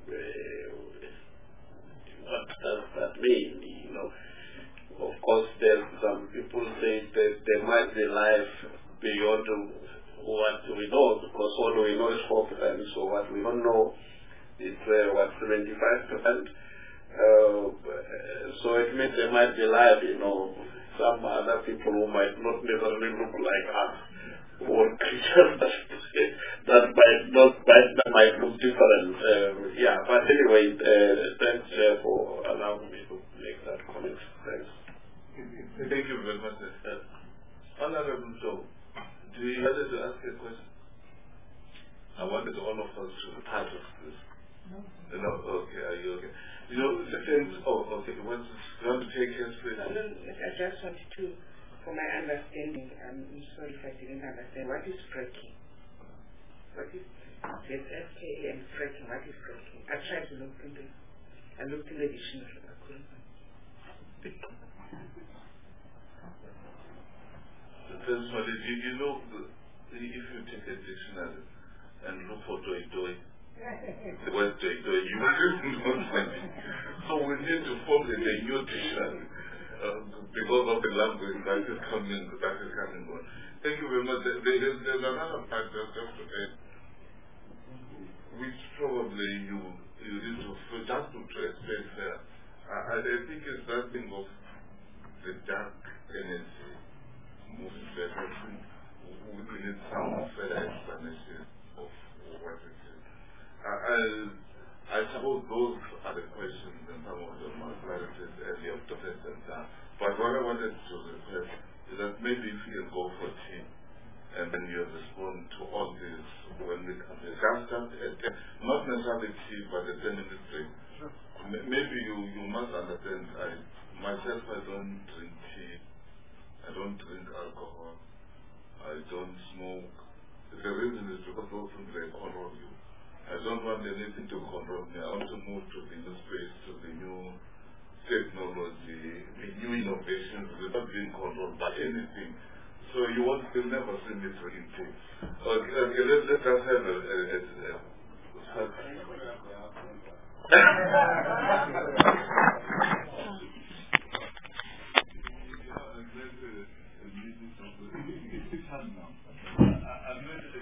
what does that mean? Of course, there's some people say that there might be life beyond what we know, because all we know is 4%. So what we don't know is 75%. So it means there might be life, some other people who might not necessarily look like us, or creatures that might look different. But anyway, thanks for allowing me to make that comment. Thanks.
Thank you very much. Honorable Joe, do you want to ask a question? I wanted all of us to be part of this. No? Okay, are you okay? Okay. You want to take his place?
I just wanted to, for my understanding, I'm sorry if I didn't understand, what is fracking? What is this FKA and fracking? What is fracking? I tried to look in the dictionary. I couldn't find it.
That's what if you take a dictionary and look for doi, the word doi, you will not find it. So we need to form a new dictionary because of the language that is coming on. Thank you very much. There's another part just to add, which probably you need to just to explain there. I think it's that thing of the dark energy moving better. We need some further explanation of what it is. I suppose those are the questions and some of them are clarities earlier of Dr. Santa. But what I wanted to request is that maybe if you can go for a team and then you respond to all this when we come here. Not necessarily tea, but a 10-minute break. Sure. Maybe you must understand, myself I don't drink tea, I don't drink alcohol, I don't smoke. The reason is because those things they corrode you. I don't don't want anything to control me. I want to move to the new space, to the new technology, the new innovations without being controlled by anything. So you'll never see me doing things. Okay, let us have a